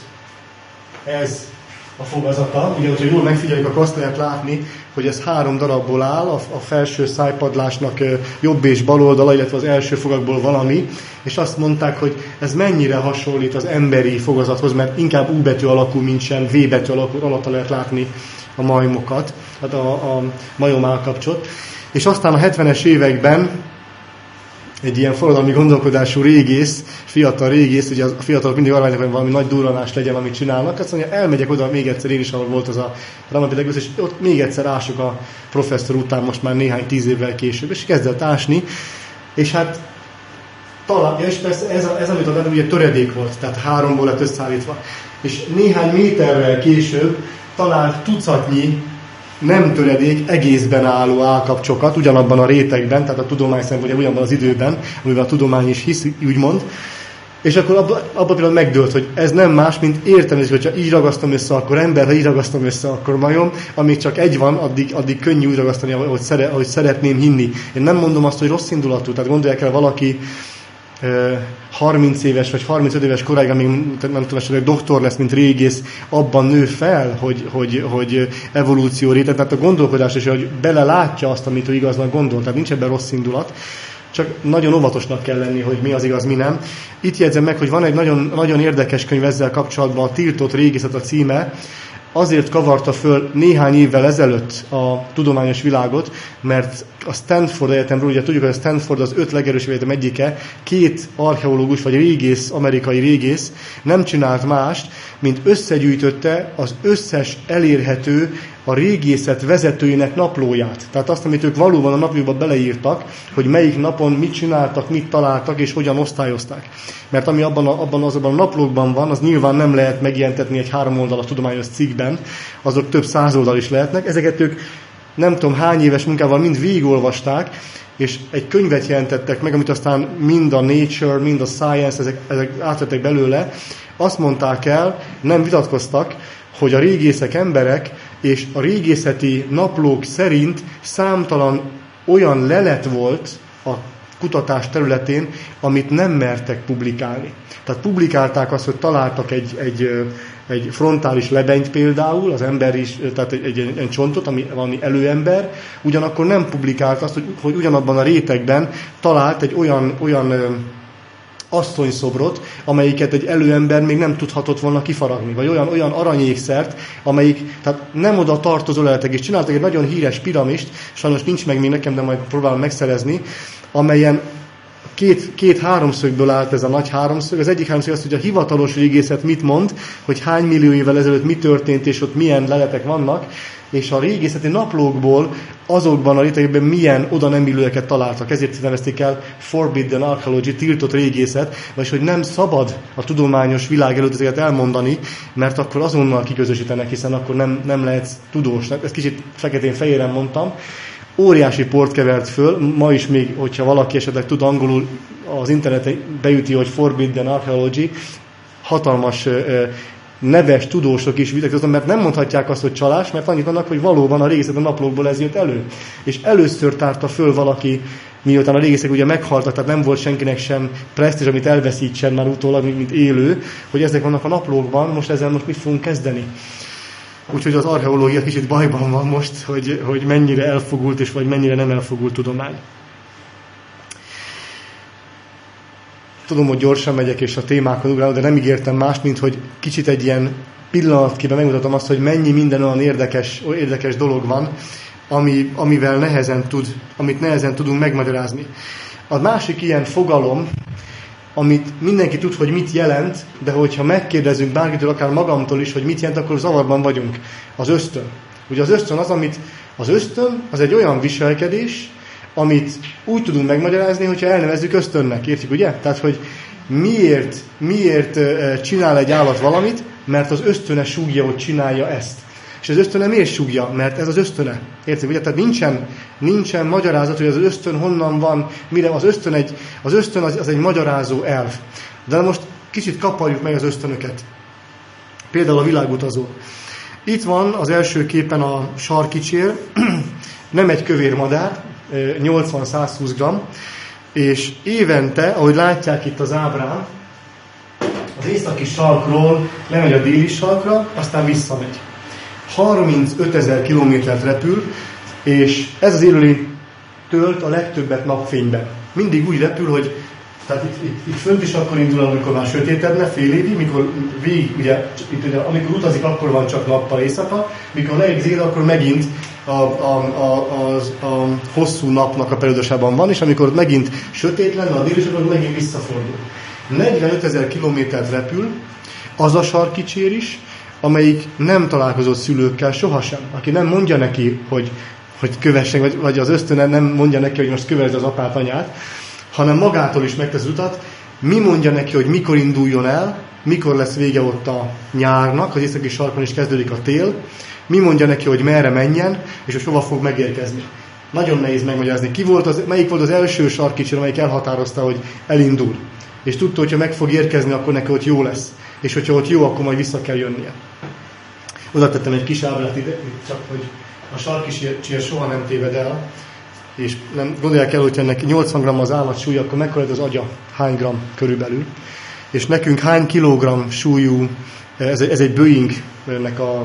ez a fogazata. Ugye, hogyha jól megfigyeljük, akkor azt lehet látni, hogy ez három darabból áll, a felső szájpadlásnak jobb és bal oldala, illetve az első fogakból valami, és azt mondták, hogy ez mennyire hasonlít az emberi fogazathoz, mert inkább U betű alakú, mint sem V betű alakú, alatta lehet látni a majmokat, hát a, a majom állkapcsot. És aztán a hetvenes években egy ilyen forradalmi gondolkodású régész, fiatal régész, ugye a fiatalok mindig arra mennek, hogy valami nagy durranást legyen, amit csinálnak. Azt mondja, elmegyek oda még egyszer, én is, ahol volt az a Ramapidegusz, és ott még egyszer ások a professzor után, most már néhány tíz évvel később, és kezdett ásni, és hát talán, és persze ez, a, ez amit adott, ugye töredék volt, tehát háromból lett összeállítva. És néhány méterrel később talált tucatnyi nem töredék, egészben álló állkapcsokat, ugyanabban a rétegben, tehát a tudomány szempontjából ugyanabban az időben, amivel a tudomány is hisz, úgymond. És akkor abban abba pillanatban megdőlt, hogy ez nem más, mint értelmezés, hogyha így ragasztom össze, akkor ember, ha így ragasztom össze, akkor majom. Amíg csak egy van, addig, addig könnyű úgy ragasztani, ahogy, szere, ahogy szeretném hinni. Én nem mondom azt, hogy rossz indulatú, tehát gondolják el valaki harminc éves vagy harmincöt éves koráig, amíg nem tudom, hogy doktor lesz, mint régész, abban nő fel, hogy, hogy, hogy evolúció réteg. Tehát a gondolkodás is, hogy belelátja azt, amit ő igaznak gondol. Tehát nincs ebben rossz indulat. Csak nagyon óvatosnak kell lenni, hogy mi az igaz, mi nem. Itt jegyzem meg, hogy van egy nagyon, nagyon érdekes könyv ezzel kapcsolatban, a Tiltott régészet a címe. Azért kavarta föl néhány évvel ezelőtt a tudományos világot, mert a Stanford Egyetemről, ugye tudjuk, hogy a Stanford az öt legerősebb egyetem egyike, két archeológus vagy régész, amerikai régész nem csinált mást, mint összegyűjtötte az összes elérhető a régészet vezetőinek naplóját. Tehát azt, amit ők valóban a napjukba beleírtak, hogy melyik napon mit csináltak, mit találtak és hogyan osztályozták. Mert ami abban, a, abban azokban a naplókban van, az nyilván nem lehet megjelentetni egy három oldalas tudományos cikkben, azok több száz oldal is lehetnek. Ezeket ők nem tudom hány éves munkával mind végigolvasták, és egy könyvet jelentettek meg, amit aztán mind a Nature, mind a Science, ezek, ezek átvettek belőle. Azt mondták el, nem vitatkoztak, hogy a régészek emberek, és a régészeti naplók szerint számtalan olyan lelet volt a kutatás területén, amit nem mertek publikálni. Tehát publikálták azt, hogy találtak egy, egy, egy frontális lebenyt például, az ember is, tehát egy, egy, egy csontot, ami valami előember, ugyanakkor nem publikált azt, hogy, hogy ugyanabban a rétegben talált egy olyan, olyan asszonyszobrot, amelyiket egy előember még nem tudhatott volna kifaragni, vagy olyan, olyan aranyékszert, amelyik, tehát nem oda tartozó leletek, és csináltak egy nagyon híres piramist, sajnos nincs meg még nekem, de majd próbálom megszerezni, amelyen két, két háromszögből állt ez a nagy háromszög. Az egyik háromszög az, hogy a hivatalos régészet mit mond, hogy hány millió évvel ezelőtt mi történt, és ott milyen leletek vannak, és a régészeti naplókból azokban a rétegekben milyen oda nem illőeket találtak. Ezért nevezték el Forbidden Archaeology, tiltott régészet, vagyis hogy nem szabad a tudományos világ előtt ezeket elmondani, mert akkor azonnal kiközösítenek, hiszen akkor nem, nem lehetsz tudós. Ezt kicsit feketén-fehéren mondtam. Óriási port kevert föl, ma is még, hogyha valaki esetleg tud angolul, az interneten beüti, hogy Forbidden Archaeology, hatalmas neves tudósok is vitatkoznak, mert nem mondhatják azt, hogy csalás, mert annyit vannak, hogy valóban a régészeti naplókból ez jött elő. És először tárta föl valaki, miután a régészek ugye meghaltak, tehát nem volt senkinek sem presztízs, amit elveszítsen már utólag, mint élő, hogy ezek vannak a naplókban, most ezzel most mit fogunk kezdeni. Úgyhogy az archeológia kicsit bajban van most, hogy, hogy mennyire elfogult, és vagy mennyire nem elfogult tudomány. Tudom, hogy gyorsan megyek, és a témákon ugrálok, de nem ígértem más, mint hogy kicsit egy ilyen pillanatkében megmutatom azt, hogy mennyi minden olyan érdekes, érdekes dolog van, ami, amivel nehezen tud, amit nehezen tudunk megmagyarázni. A másik ilyen fogalom, amit mindenki tud, hogy mit jelent, de hogyha megkérdezünk bárkitől, akár magamtól is, hogy mit jelent, akkor zavarban vagyunk. Az ösztön. Ugye az ösztön az, amit az ösztön, az egy olyan viselkedés, amit úgy tudunk megmagyarázni, hogyha elnevezzük ösztönnek. Értjük, ugye? Tehát, hogy miért, miért csinál egy állat valamit, mert az ösztöne súgja, hogy csinálja ezt. És az ösztöne miért súgja? Mert ez az ösztöne. Értjük, ugye? Tehát nincsen, nincsen magyarázat, hogy az ösztön honnan van, mire az ösztön egy, az ösztön az, az egy magyarázó elv. De most kicsit kaparjuk meg az ösztönöket. Például a világutazó. Itt van az első képen a sarkicsér, nem egy kövér madár, nyolcvan-százhúsz gramm, és évente, ahogy látják itt az ábrán, az északi sarkról lemegy a déli sarkra, aztán visszamegy. harmincötezer kilométert repül, és ez az élőlény tölt a legtöbbet napfényben. Mindig úgy repül, hogy tehát itt, itt, itt fönt is akkor indul, amikor már sötétedne, fél évig, mikor végig, ugye, itt, ugye, amikor utazik, akkor van csak nappal éjszaka, mikor leér az él, akkor megint a, a, a, a, a hosszú napnak a periódusában van, és amikor megint sötét lenne a dél, akkor megint visszafordul. negyvenötezer kilométert repül, az a sarkicsér is, amelyik nem találkozott szülőkkel sohasem, aki nem mondja neki, hogy, hogy kövessen, vagy, vagy az ösztöne nem mondja neki, hogy most kövesd az apát, anyát, hanem magától is megtesz utat, mi mondja neki, hogy mikor induljon el, mikor lesz vége ott a nyárnak, az északi sarkon is kezdődik a tél, mi mondja neki, hogy merre menjen, és hogy hova fog megérkezni. Nagyon nehéz megmagyarázni. Ki volt az, melyik volt az első sarkicsér, amelyik elhatározta, hogy elindul. És tudta, hogyha meg fog érkezni, akkor neki ott jó lesz. És hogyha ott jó, akkor majd vissza kell jönnie. Oda tettem egy kis ábrát ide, csak hogy a sarkicsér soha nem téved el, és nem, gondolják el, hogy ennek nyolcvan gramm az állat súlya, akkor mekkora az agya, hány gramm körülbelül. És nekünk hány kilogramm súlyú, ez, ez egy Boeing-nek a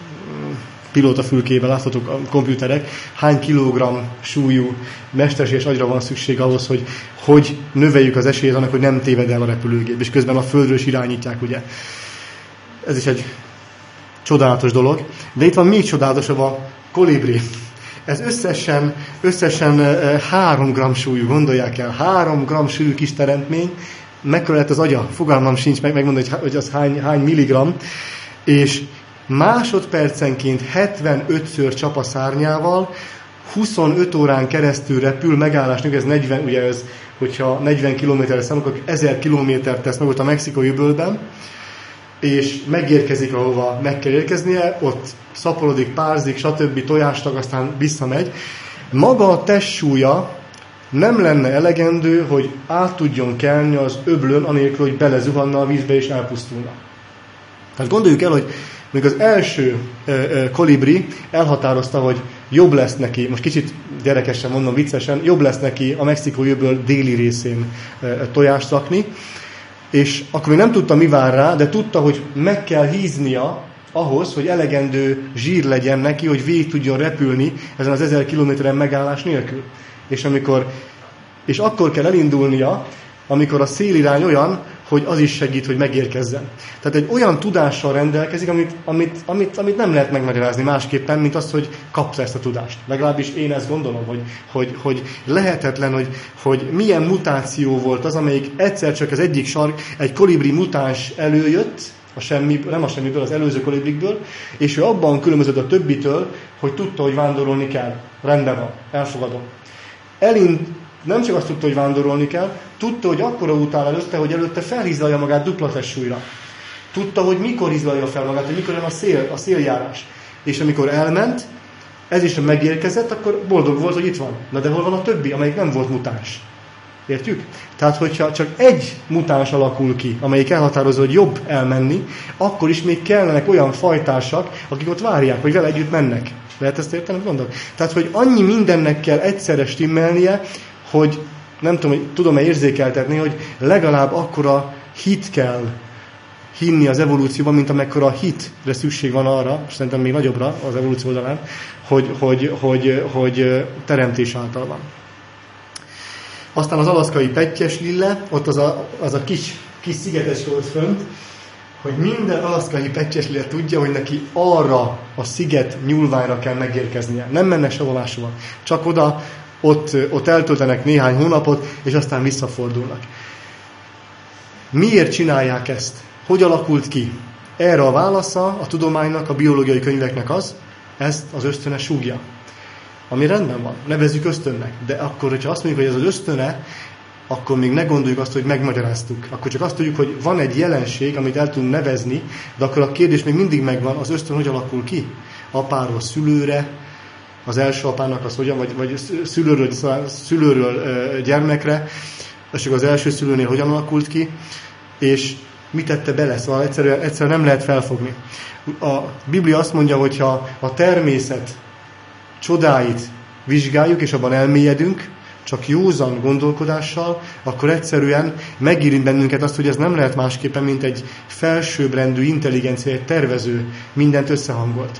pilótafülkével láthatók a komputerek, hány kilogramm súlyú mesterséges agyra van szükség ahhoz, hogy, hogy növeljük az esélyt annak, hogy nem téved el a repülőgép, és közben a földről is irányítják, ugye. Ez is egy csodálatos dolog. De itt van még csodálatosabb a kolibri. Ez összesen, összesen három gramm súlyú, gondolják el, három gramm súlyú kis teremtmény, mekkora lett az agya, fogalmam sincs meg, megmondani, hogy az hány, hány milligramm, és másodpercenként hetvenötször csap a szárnyával, huszonöt órán keresztül repül, megállás nélkül, ez negyven, ugye ez, hogyha negyven kilométerre számolok, akkor ezer kilométert tesz meg ott a mexikói öbölben, és megérkezik, ahova meg kell érkeznie, ott szaporodik, párzik, stb. Tojástag, aztán visszamegy. Maga a testsúlya nem lenne elegendő, hogy át tudjon kelni az öblön, anélkül, hogy belezuhanna a vízbe és elpusztulna. Tehát gondoljuk el, hogy még az első ö, ö, kolibri elhatározta, hogy jobb lesz neki, most kicsit gyerekesen mondom, viccesen, jobb lesz neki a mexikói öböl déli részén ö, ö, tojást rakni, és akkor még nem tudta, mi vár rá, de tudta, hogy meg kell híznia ahhoz, hogy elegendő zsír legyen neki, hogy végig tudjon repülni ezen az ezer kilométeren megállás nélkül. És, amikor, és akkor kell elindulnia, amikor a szélirány olyan, hogy az is segít, hogy megérkezzen. Tehát egy olyan tudással rendelkezik, amit, amit, amit, amit nem lehet megmagyarázni másképpen, mint azt, hogy kapsz ezt a tudást. Legalábbis én ezt gondolom, hogy, hogy, hogy lehetetlen, hogy, hogy milyen mutáció volt az, amelyik egyszer csak az egyik sark, egy kolibri mutáns előjött, a semmi, nem a semmiből, az előző kolibrikből, és ő abban különbözött a többitől, hogy tudta, hogy vándorolni kell. Rendben van, elfogadom. Elind, nem csak azt tudta, hogy vándorolni kell, tudta, hogy akkora út áll előtte, hogy előtte felhízlalja magát dupla testsúlyra. Tudta, hogy mikor hízlalja fel magát, hogy mikor jön a, szél, a széljárás. És amikor elment, ez is megérkezett, akkor boldog volt, hogy itt van. Na de hol van a többi, amelyik nem volt mutáns? Értjük? Tehát, hogyha csak egy mutáns alakul ki, amelyik elhatározza, hogy jobb elmenni, akkor is még kellenek olyan fajtársak, akik ott várják, hogy vele együtt mennek. Lehet ezt érteni, gondolok? Tehát, hogy annyi mindennek kell egyszerre stimmelnie, hogy nem tudom, hogy tudom-e érzékeltetni, hogy legalább akkora hit kell hinni az evolúcióban, mint amekkora hitre szükség van arra, és szerintem még nagyobbra az evolúció oldalán, hogy, hogy, hogy, hogy teremtés által van. Aztán az alaszkai pettyes lille, ott az a, az a kis, kis szigetes volt fönt, hogy minden alaszkai pettyes lille tudja, hogy neki arra a sziget nyúlványra kell megérkeznie. Nem mennek sehova máshova. Csak oda, ott, ott eltöltenek néhány hónapot, és aztán visszafordulnak. Miért csinálják ezt? Hogy alakult ki? Erre a válasza a tudománynak, a biológiai könyveknek az, ezt az ösztöne súgja. Ami rendben van, nevezzük ösztönnek. De akkor, hogyha azt mondjuk, hogy ez az ösztöne, akkor még ne gondoljuk azt, hogy megmagyaráztuk. Akkor csak azt tudjuk, hogy van egy jelenség, amit el tudunk nevezni, de akkor a kérdés még mindig megvan, az ösztön hogy alakul ki? Apáról szülőre, az első apának az hogyan, vagy, vagy szülőről, szülőről gyermekre, és az első szülőnél hogyan alakult ki, és mit tette bele, szóval egyszerűen, egyszerűen nem lehet felfogni. A Biblia azt mondja, hogy ha a természet csodáit vizsgáljuk, és abban elmélyedünk, csak józan gondolkodással, akkor egyszerűen megírint bennünket azt, hogy ez nem lehet másképpen, mint egy felsőbbrendű intelligencia, egy tervező, mindent összehangolt.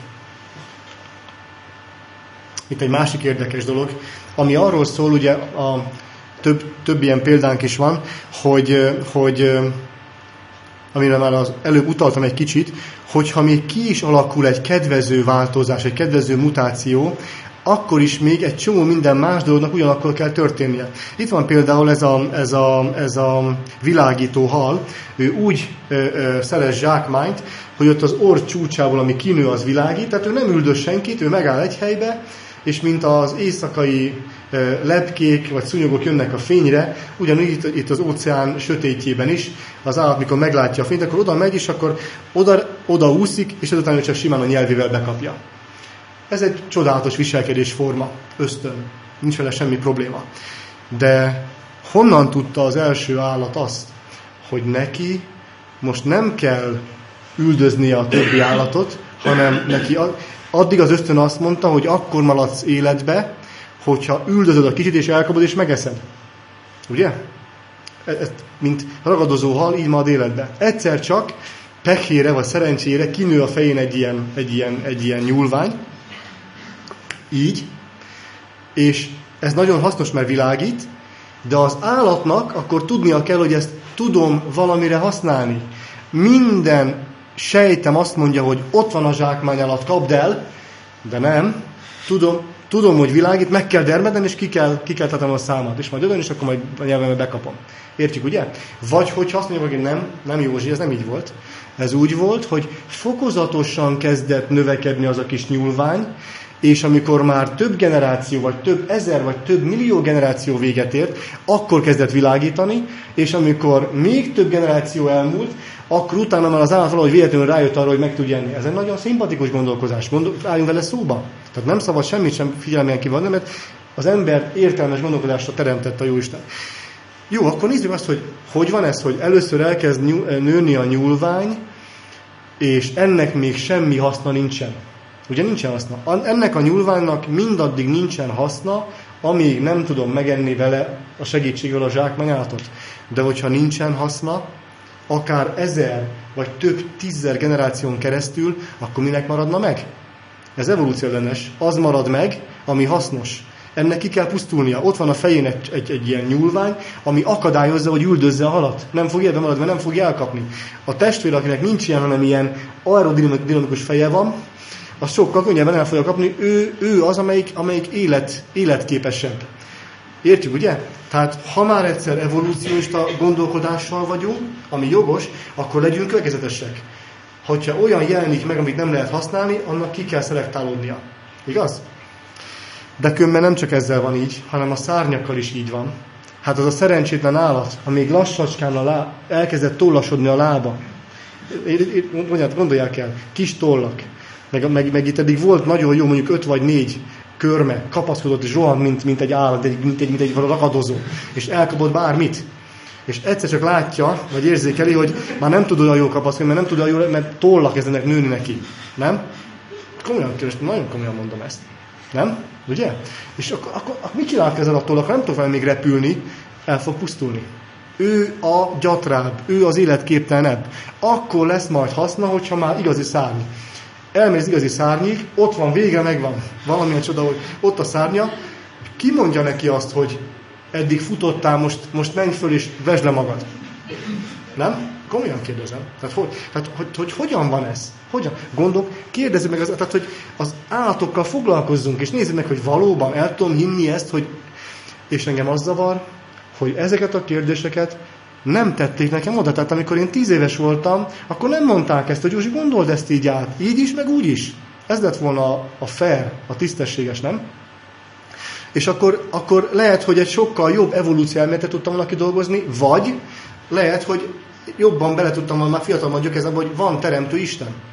Itt egy másik érdekes dolog, ami arról szól, ugye a több, több ilyen példánk is van, hogy, hogy amire már az előbb utaltam egy kicsit, hogyha még ki is alakul egy kedvező változás, egy kedvező mutáció, akkor is még egy csomó minden más dolognak ugyanakkor kell történnie. Itt van például ez a, ez a, ez a világító hal, ő úgy ö, ö, szerez zsákmányt, hogy ott az orr csúcsából, ami kinő, az világít, tehát ő nem üldöz senkit, ő megáll egy helybe, és mint az éjszakai ö, lepkék vagy szúnyogok jönnek a fényre, ugyanúgy itt, itt az óceán sötétjében is, az állat, mikor meglátja a fényt, akkor oda megy, és akkor oda, oda úszik, és ezután ő csak simán a nyelvével bekapja. Ez egy csodálatos viselkedésforma, ösztön, nincs vele semmi probléma. De honnan tudta az első állat azt, hogy neki most nem kell üldöznie a többi állatot, hanem neki addig az ösztön azt mondta, hogy akkor maradsz életbe, hogyha üldözöd a kicsit és elkapod és megeszed. Ugye? Ez, mint ragadozó hal, így marad életbe. Egyszer csak pekére vagy szerencsére kinő a fején egy ilyen, egy ilyen, egy ilyen nyúlvány, így, és ez nagyon hasznos, mert világít, de az állatnak akkor tudnia kell, hogy ezt tudom valamire használni. Minden sejtem azt mondja, hogy ott van a zsákmány alatt, kapd el, de nem. Tudom, tudom hogy világít, meg kell dermednem, és ki kell, ki kell tetem a számat. És majd ödön, és akkor majd a nyelvembe bekapom. Értjük, ugye? Vagy hogyha azt mondja, hogy nem, nem Józsi, ez nem így volt. Ez úgy volt, hogy fokozatosan kezdett növekedni az a kis nyúlvány, és amikor már több generáció, vagy több ezer, vagy több millió generáció véget ért, akkor kezdett világítani, és amikor még több generáció elmúlt, akkor utána már az állat valahogy véletlenül rájött arra, hogy meg tud jenni. Ez egy nagyon szimpatikus gondolkozás. Gondol, álljunk vele szóba. Tehát nem szabad semmit sem figyelmen kívánni, mert az ember értelmes gondolkodásra teremtett a Jóisten. Jó, akkor nézzük azt, hogy hogy van ez, hogy először elkezd nőni a nyúlvány, és ennek még semmi haszna nincsen. Ugye nincsen haszna. Ennek a nyúlványnak mindaddig nincsen haszna, amíg nem tudom megenni vele a segítségével a zsákmányállatot. De hogyha nincsen haszna, akár ezer vagy több tízzer generáción keresztül, akkor minek maradna meg? Ez evolúcióellenes. Az marad meg, ami hasznos. Ennek ki kell pusztulnia. Ott van a fején egy, egy, egy ilyen nyúlvány, ami akadályozza, hogy üldözze a halat. Nem fog élve maradni, mert nem fogja elkapni. A testvér, akinek nincs ilyen, hanem ilyen aerodinamikus feje van, az sokkal könnyebben el fogja kapni, ő, ő az, amelyik, amelyik élet, életképesebb. Értjük, ugye? Tehát ha már egyszer evolúcióista gondolkodással vagyunk, ami jogos, akkor legyünk következetesek. Hogyha olyan jelenik meg, amit nem lehet használni, annak ki kell szelektálódnia. Igaz? De különben nem csak ezzel van így, hanem a szárnyakkal is így van. Hát az a szerencsétlen állat, ha még lassacskán a lá... elkezdett tollasodni a lába. Gondolják el, kis tollak. Meg, meg, meg itt eddig volt nagyon jó, mondjuk öt vagy négy körme, kapaszkodott és rohant, mint, mint egy állat, mint egy, mint egy ragadozó. És elkapott bármit. És egyszer csak látja, vagy érzékeli, hogy már nem tud olyan jól kapaszkodni, mert nem tud olyan jól, mert tollak kezdenek nőni neki. Nem? Komolyan kérdeztem, nagyon komolyan mondom ezt. Nem? Ugye? És akkor, akkor, akkor mit csinál ezzel a tollak? Nem tud fel még repülni, el fog pusztulni. Ő a gyatrább, ő az életképtelenebb. Akkor lesz majd haszna, hogyha már igazi szárny. Elmegy az igazi szárnyig, ott van, végre megvan. Valamilyen csoda, hogy ott a szárnya. Ki mondja neki azt, hogy eddig futottál, most, most menj föl és vesd le magad? Nem? Komolyan kérdezem. Tehát, hogy, tehát hogy, hogy hogyan van ez? Hogyan? Gondolok, kérdezzük meg, az, tehát, hogy az állatokkal foglalkozzunk, és nézzük meg, hogy valóban el tudom hinni ezt, hogy... És engem az zavar, hogy ezeket a kérdéseket nem tették nekem oda. Tehát amikor én tíz éves voltam, akkor nem mondták ezt, hogy Józsi, gondold ezt így át. Így is, meg úgy is. Ez lett volna a fair, a tisztességes, nem? És akkor, akkor lehet, hogy egy sokkal jobb evolúció elméletet tudtam volna kidolgozni, vagy lehet, hogy jobban bele tudtam volna már fiatalban gyökezni, hogy van teremtő Isten.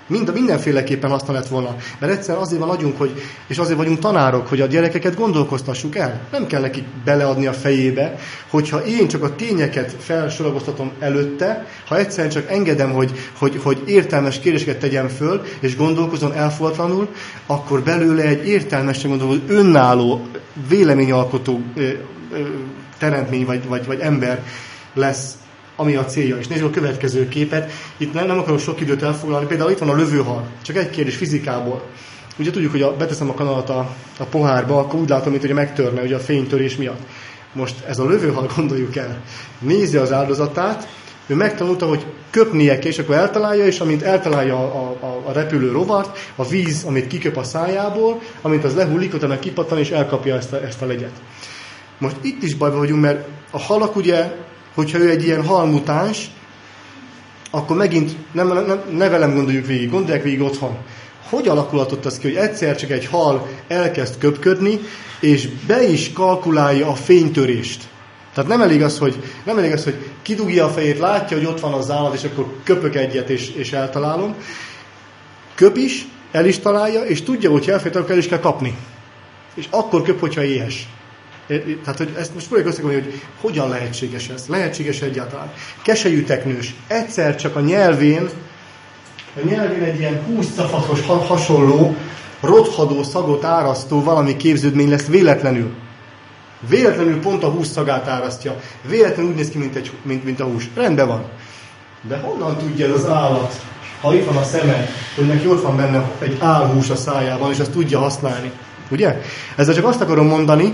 Mind, mindenféleképpen haszna lett volna. Mert egyszerűen azért van agyunk, hogy, és azért vagyunk tanárok, hogy a gyerekeket gondolkoztassuk el. Nem kell nekik beleadni a fejébe, hogyha én csak a tényeket felsorolkoztatom előtte, ha egyszerűen csak engedem, hogy, hogy, hogy értelmes kérdéseket tegyem föl, és gondolkozom elfogatlanul, akkor belőle egy értelmesen gondolkodó, önálló, véleményalkotó ö, ö, teremtmény vagy, vagy, vagy ember lesz, ami a célja. És nézzük a következő képet. Itt nem, nem akarok sok időt elfoglalni. Például itt van a lövőhal. Csak egy kérdés fizikából. Ugye tudjuk, hogy a, beteszem a kanalat a, a pohárba, akkor úgy látom, mint hogy megtörne ugye a fénytörés miatt. Most ez a lövőhal, gondoljuk el. Nézi az áldozatát, ő megtanulta, hogy köpnie kell, és akkor eltalálja, és amint eltalálja a, a, a repülő rovart, a víz, amit kiköp a szájából, amint az lehullik, utána kipattan, és elkapja ezt a, ezt a legyet. Most itt is bajban vagyunk, mert a halak ugye, hogyha ő egy ilyen halmutáns, akkor megint nem, nem, ne velem gondoljuk végig, gondolják végig otthon. Hogy alakulhatott az ki, hogy egyszer csak egy hal elkezd köpködni, és be is kalkulálja a fénytörést. Tehát nem elég az, hogy, nem elég az, hogy kidugja a fejét, látja, hogy ott van az állat, és akkor köpök egyet, és, és eltalálom. Köp is, el is találja, és tudja, hogy elfejt, akkor el is kell kapni. És akkor köp, hogyha éhes. Tehát, hogy ezt most próbáljuk összekomolni, hogy hogyan lehetséges ez. Lehetséges egyáltalán. Keselyű teknős. Egyszer csak a nyelvén, a nyelvén egy ilyen húszcafatos hasonló, rothadó szagot árasztó valami képződmény lesz véletlenül. Véletlenül pont a hús szagát árasztja. Véletlenül úgy néz ki, mint, egy, mint, mint a hús. Rendben van. De honnan tudja ez az állat, ha itt van a szeme, hogy neki ott van benne egy álhús a szájában, és azt tudja használni. Ugye? Ezzel csak azt akarom mondani,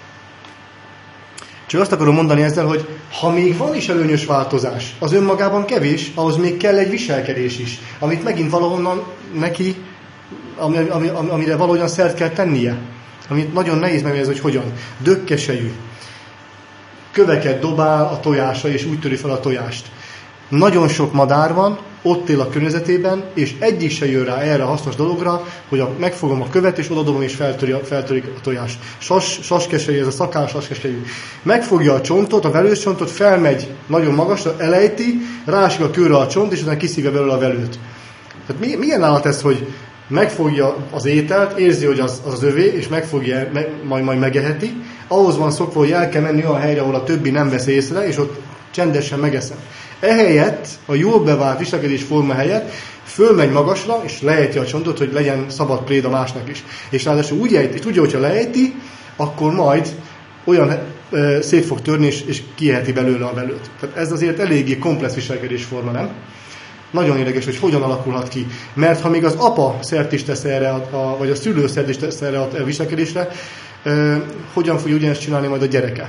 Csak azt akarom mondani ezzel, hogy ha még van is előnyös változás, az önmagában kevés, ahhoz még kell egy viselkedés is, amit megint valahonnan neki, ami, ami, amire valahogyan szert kell tennie. Amit nagyon nehéz megnézni, hogy hogyan. Dökkesejű. Köveket dobál a tojásra, és úgy töri fel a tojást. Nagyon sok madár van, ott él a környezetében, és egyik se jön rá erre a hasznos dologra, hogy a, megfogom a követ, és odadobom, és feltöri, feltörik a tojást. Sas, saskesejű, ez a szakál saskesejű. Megfogja a csontot, a velős csontot, felmegy nagyon magasra, elejti, rásik a kőre a csont, és utána kiszívja belőle a velőt. Tehát mi, milyen állat ez, hogy megfogja az ételt, érzi, hogy az az övé, és megfogja, me, majd, majd megeheti. Ahhoz van szokva, hogy el kell menni olyan helyre, ahol a többi nem vesz észre, és ott csendesen megeszem. Ehelyett, a jól bevált viselkedés forma helyett fölmegy magasra, és lejti a csontot, hogy legyen szabad pléda másnak is. És ráadásul úgy ejti, és tudja, hogyha lejti, akkor majd olyan e, szét fog törni, és, és kieheti belőle a velőt. Tehát ez azért eléggé komplex viselkedés forma, nem? Nagyon érdekes, hogy hogyan alakulhat ki. Mert ha még az apa szert is tesz erre, a, vagy a szülő szert is tesz erre a viselkedésre, e, hogyan fogja ugyanezt csinálni majd a gyereke?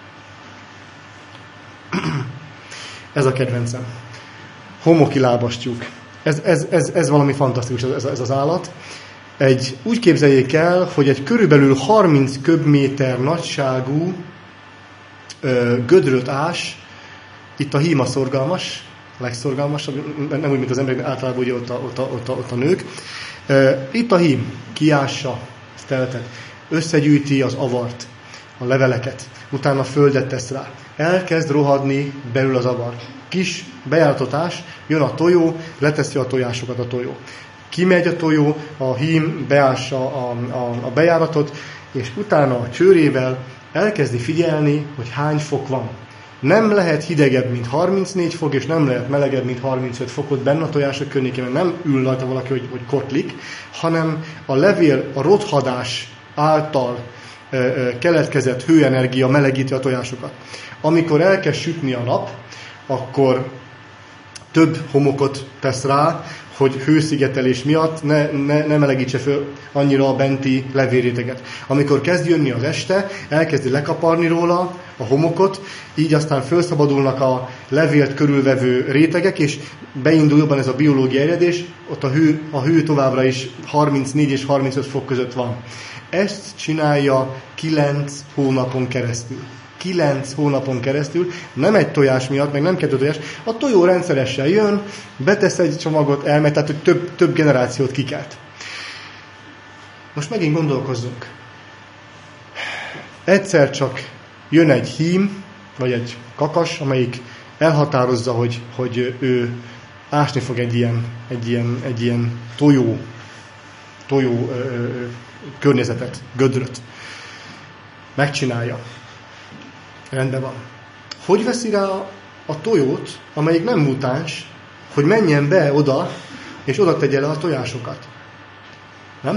Ez a kedvencem. Homokilábastyúk. Ez, ez, ez, ez valami fantasztikus, ez, ez az állat. Egy, úgy képzeljék el, hogy egy körülbelül harminc köbméter nagyságú ö, gödröt ás, itt a híma szorgalmas, a legszorgalmasabb, nem úgy, mint az emberek, általában ugye ott a, ott a, ott a, ott a nők. Ö, itt a hím kiássa ezt teletet, összegyűjti az avart, a leveleket, utána a földet tesz rá. Elkezd rohadni belül az avar. Kis bejáratotás, jön a tojó, leteszi a tojásokat a tojó. Kimegy a tojó, a hím beássa a, a, a bejáratot, és utána a csőrével elkezdi figyelni, hogy hány fok van. Nem lehet hidegebb, mint harmincnégy fok, és nem lehet melegebb, mint harmincöt fokot benne a tojások környékében. Nem ül rajta valaki, hogy, hogy kotlik, hanem a levél, a rothadás által e, e, keletkezett hőenergia melegíti a tojásokat. Amikor elkezd sütni a nap, akkor több homokot tesz rá, hogy hőszigetelés miatt ne, ne, ne melegítse föl annyira a benti levélréteget. Amikor kezd jönni az este, elkezdi lekaparni róla a homokot, így aztán felszabadulnak a levélt körülvevő rétegek, és beindul jobban ez a biológiai eredés, ott a hő, a hő továbbra is harmincnégy és harmincöt fok között van. Ezt csinálja kilenc hónapon keresztül. kilenc hónapon keresztül, nem egy tojás miatt, meg nem kettő tojás, a tojó rendszeresen jön, betesz egy csomagot, elmegy, tehát hogy több, több generációt kikelt. Most megint gondolkozzunk. Egyszer csak jön egy hím, vagy egy kakas, amelyik elhatározza, hogy, hogy ő ásni fog egy ilyen, egy ilyen, egy ilyen tojó, tojó ö, ö, környezetet, gödröt. Megcsinálja. Rendben van. Hogy veszi rá a tojót, amelyik nem mutáns, hogy menjen be oda, és oda tegye le a tojásokat? Nem?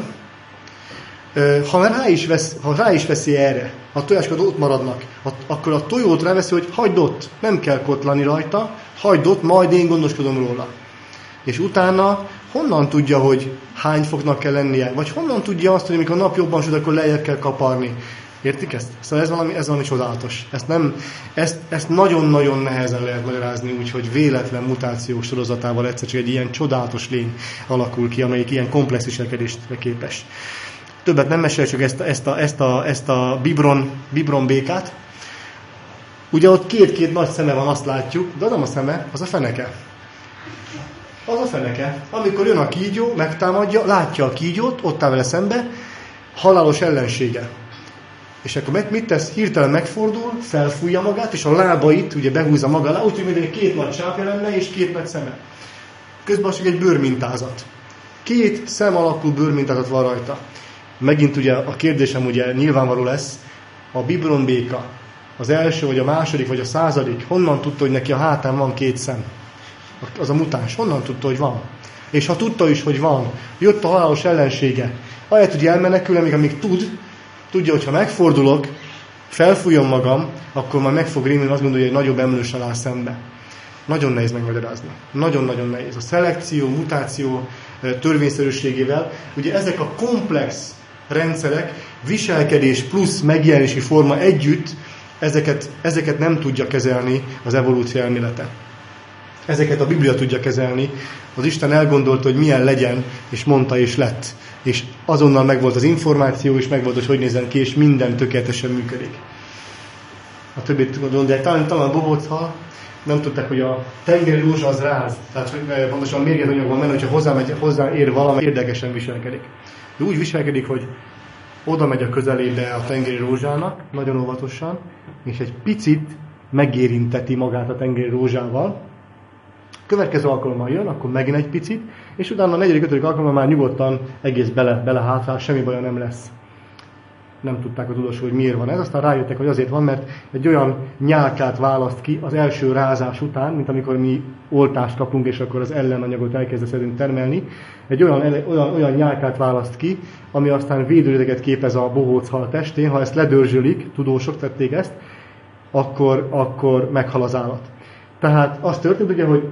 Ha rá is, vesz, ha rá is veszi erre, a tojásokat ott maradnak, akkor a tojót ráveszi, hogy hagyd ott, nem kell kotlani rajta, hagyd ott, majd én gondoskodom róla. És utána honnan tudja, hogy hány foknak kell lennie? Vagy honnan tudja azt, hogy amikor a nap jobban süt, akkor lejjebb kell kaparni? Értik ezt? Szóval ez valami, ez valami csodálatos. Ezt, nem, ezt, ezt nagyon-nagyon nehezen lehet magyarázni, úgyhogy véletlen mutációs sorozatával egyszer csak egy ilyen csodálatos lény alakul ki, amelyik ilyen komplex viselkedésre képes. Többet nem mesélj, csak ezt, ezt a, ezt a, ezt a bibron, bibron békát. Ugye ott két-két nagy szeme van, azt látjuk, de az nem a szeme, az a feneke. Az a feneke. Amikor jön a kígyó, megtámadja, látja a kígyót, ott áll vele szembe, halálos ellensége. És akkor mit tesz? Hirtelen megfordul, felfújja magát, és a lábait ugye behúzza maga alá, úgyhogy mindegy két nagy csápja lenne, és két nagy szeme. Közben csak egy bőrmintázat. Két szem alakú bőrmintázat van rajta. Megint ugye a kérdésem ugye nyilvánvaló lesz, a bibronbéka, az első, vagy a második, vagy a századik, honnan tudta, hogy neki a hátán van két szem? Az a mutáns, honnan tudta, hogy van? És ha tudta is, hogy van, jött a halálos ellensége, ahelyett, hogy elmenekül, amíg, amíg tud, tudja, hogy ha megfordulok, felfújom magam, akkor majd meg fog rémülni, azt gondolja, hogy nagyobb emlőssel áll szembe. Nagyon nehéz megmagyarázni. Nagyon-nagyon nehéz. A szelekció, mutáció törvényszerűségével, ugye ezek a komplex rendszerek, viselkedés plusz megjelenési forma együtt, ezeket, ezeket nem tudja kezelni az evolúció elmélete. Ezeket a Biblia tudja kezelni. Az Isten elgondolta, hogy milyen legyen, és mondta, és lett. És azonnal megvolt az információ, és megvolt, hogy hogy nézzen ki, és minden tökéletesen működik. A többit tudom, de talán, talán a bohóchal nem tudták, hogy a tengeri rózsa az ráz. Tehát hogy pontosan mérgetőanyag van benne, hogyha hozzámegy, hozzáér valami, érdekesen viselkedik. De úgy viselkedik, hogy oda megy a közelébe a tengeri rózsának, nagyon óvatosan, és egy picit megérinteti magát a tengeri rózsával. Következő alkalommal jön, akkor megint egy picit, és utána a negyedik, ötödik alkalommal már nyugodtan egész bele, bele hátrál, semmi baja nem lesz. Nem tudták a tudósok, hogy miért van ez, aztán rájöttek, hogy azért van, mert egy olyan nyálkát választ ki az első rázás után, mint amikor mi oltást kapunk, és akkor az ellenanyagot elkezdesz termelni. Egy olyan, olyan, olyan nyálkát választ ki, ami aztán védőréteget képez a bohóchal testén. Ha ezt ledörzsölik, tudósok tették ezt, akkor, akkor meghal az állat. Tehát az történt ugye, hogy,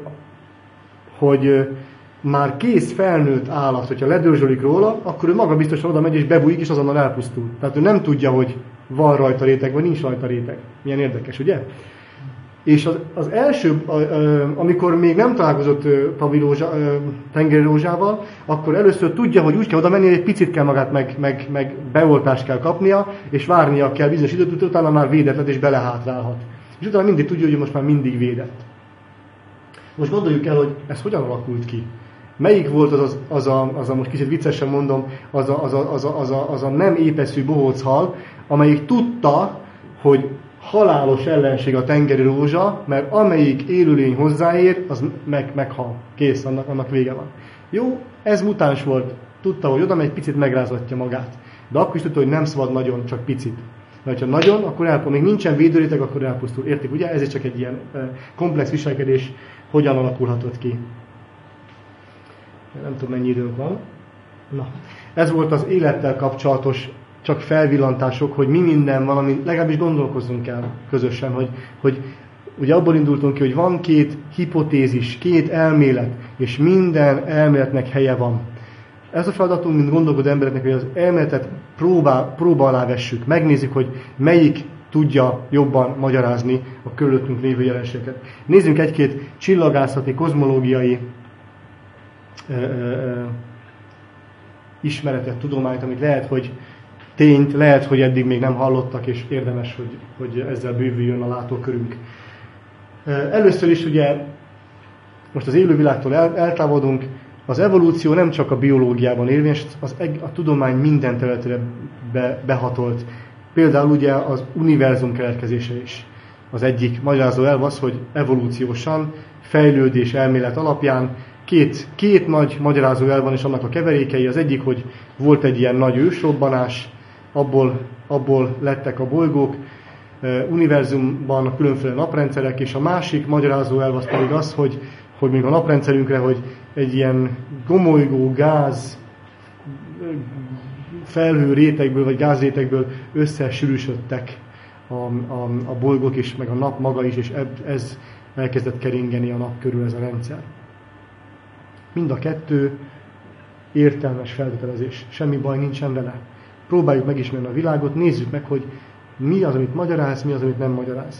hogy már kész felnőtt állat, hogyha ledörzsölik róla, akkor ő maga biztosan oda megy és bebújik, és azonnal elpusztul. Tehát ő nem tudja, hogy van rajta réteg, vagy nincs rajta réteg. Milyen érdekes, ugye? És az, az első, amikor még nem találkozott tengeri rózsával, akkor először tudja, hogy úgy kell oda menni, hogy egy picit kell magát meg, meg, meg beoltást kell kapnia, és várnia kell bizonyos időt, utána már védett lett és belehátrálhat. És utána mindig tudja, hogy most már mindig védett. Most gondoljuk el, hogy ez hogyan alakult ki. Melyik volt az, az, az, a, az a, most kicsit viccesen mondom, az a, az a, az a, az a, az a nem épeszű bohóchal, amelyik tudta, hogy halálos ellenség a tengeri rózsa, mert amelyik élőlény hozzáér, az meg, meghal. Kész, annak, annak vége van. Jó, ez mutáns volt. Tudta, hogy oda megy, picit megrázatja magát. De akkor is tudta, hogy nem szabad nagyon, csak picit. Mert ha nagyon, akkor elpusztul. Még nincsen védőréteg, akkor elpusztul. Értik, ugye? Ez csak egy ilyen komplex viselkedés, hogyan alakulhatott ki. Nem tudom, mennyi időnk van. Na, ez volt az élettel kapcsolatos csak felvillantások, hogy mi minden van, ami legalábbis gondolkozzunk el közösen, hogy, hogy ugye abból indultunk ki, hogy van két hipotézis, két elmélet, és minden elméletnek helye van. Ez a feladatunk, mint gondolkodó embereknek, hogy az elméletet próbál, próba alá vessük, megnézzük, hogy melyik tudja jobban magyarázni a körülöttünk lévő jelenségeket. Nézzünk egy-két csillagászati, kozmológiai ö, ö, ismeretet, tudományt, amit lehet, hogy tényt, lehet, hogy eddig még nem hallottak, és érdemes, hogy, hogy ezzel bővüljön a látókörünk. Először is ugye, most az élővilágtól el, eltávolodunk, az evolúció nem csak a biológiában érvényes, az, a tudomány minden területre be, behatolt. Például ugye az univerzum keletkezése is. Az egyik magyarázó elv az, hogy evolúciósan, fejlődés elmélet alapján két, két nagy magyarázó elv van, és annak a keverékei. Az egyik, hogy volt egy ilyen nagy ősrobbanás, abból, abból lettek a bolygók, univerzumban a különféle naprendszerek, és a másik magyarázó elv az pedig az, hogy, hogy még a naprendszerünkre, hogy egy ilyen gomolygó, gáz, felhő rétegből, vagy gázrétegből összesűrűsödtek a, a, a bolygók, és meg a nap maga is, és ez elkezdett keringeni a nap körül ez a rendszer. Mind a kettő értelmes feltételezés. Semmi baj nincsen vele. Próbáljuk megismerni a világot, nézzük meg, hogy mi az, amit magyaráz, mi az, amit nem magyaráz.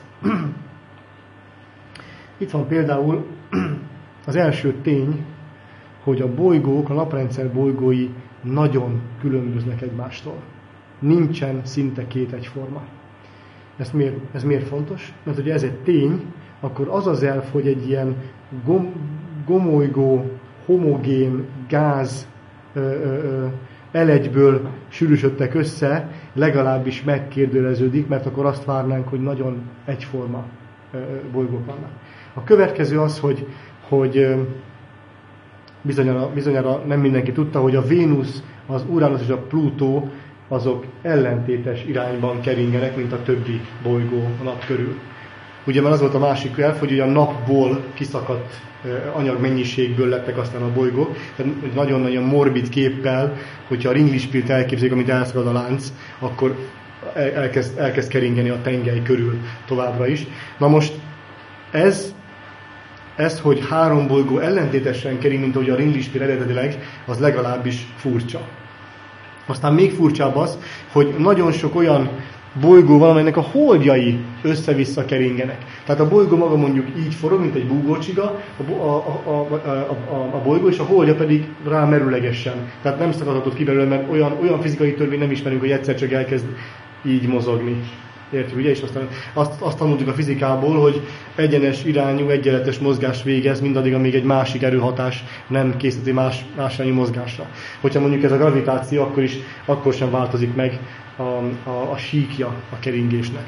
Itt van például az első tény, hogy a bolygók, a naprendszer bolygói nagyon különböznek egymástól. Nincsen szinte két egyforma. Ez miért, ez miért fontos? Mert ugye ez egy tény, akkor az az elv, hogy egy ilyen gom, gomolygó, homogén gáz ö, ö, ö, elegyből sűrűsödtek össze, legalábbis megkérdőjeleződik, mert akkor azt várnánk, hogy nagyon egyforma ö, bolygók vannak. A következő az, hogy, hogy ö, bizonyára, bizonyára nem mindenki tudta, hogy a Vénusz, az Uranus és a Plutó azok ellentétes irányban keringenek, mint a többi bolygó a nap körül. Ugye már az volt a másik elv, hogy a napból kiszakadt anyagmennyiségből lettek aztán a bolygók. Tehát nagyon-nagyon morbid képpel, hogyha a ringlispirt elképzeljük, amit elszakad a lánc, akkor elkezd, elkezd keringeni a tengely körül továbbra is. Na most ez, ez, hogy három bolygó ellentétesen kering, mint ahogy a ringlispir eredetileg, az legalábbis furcsa. Aztán még furcsább az, hogy nagyon sok olyan bolygó van, amelynek a holdjai össze-vissza keringenek. Tehát a bolygó maga mondjuk így forog, mint egy búgócsiga, a, a, a, a, a, a bolygó, és a holdja pedig rá merőlegesen. Tehát nem szakadhatott ki belőle, mert olyan, olyan fizikai törvény nem ismerünk, hogy egyszer csak elkezd így mozogni. Értjük, ugye? És aztán azt, azt tanultuk a fizikából, hogy egyenes irányú, egyenletes mozgás végez, mindaddig, amíg egy másik erőhatás nem készíti más, más irányú mozgásra. Hogyha mondjuk ez a gravitáció, akkor is, akkor sem változik meg a, a, a síkja a keringésnek.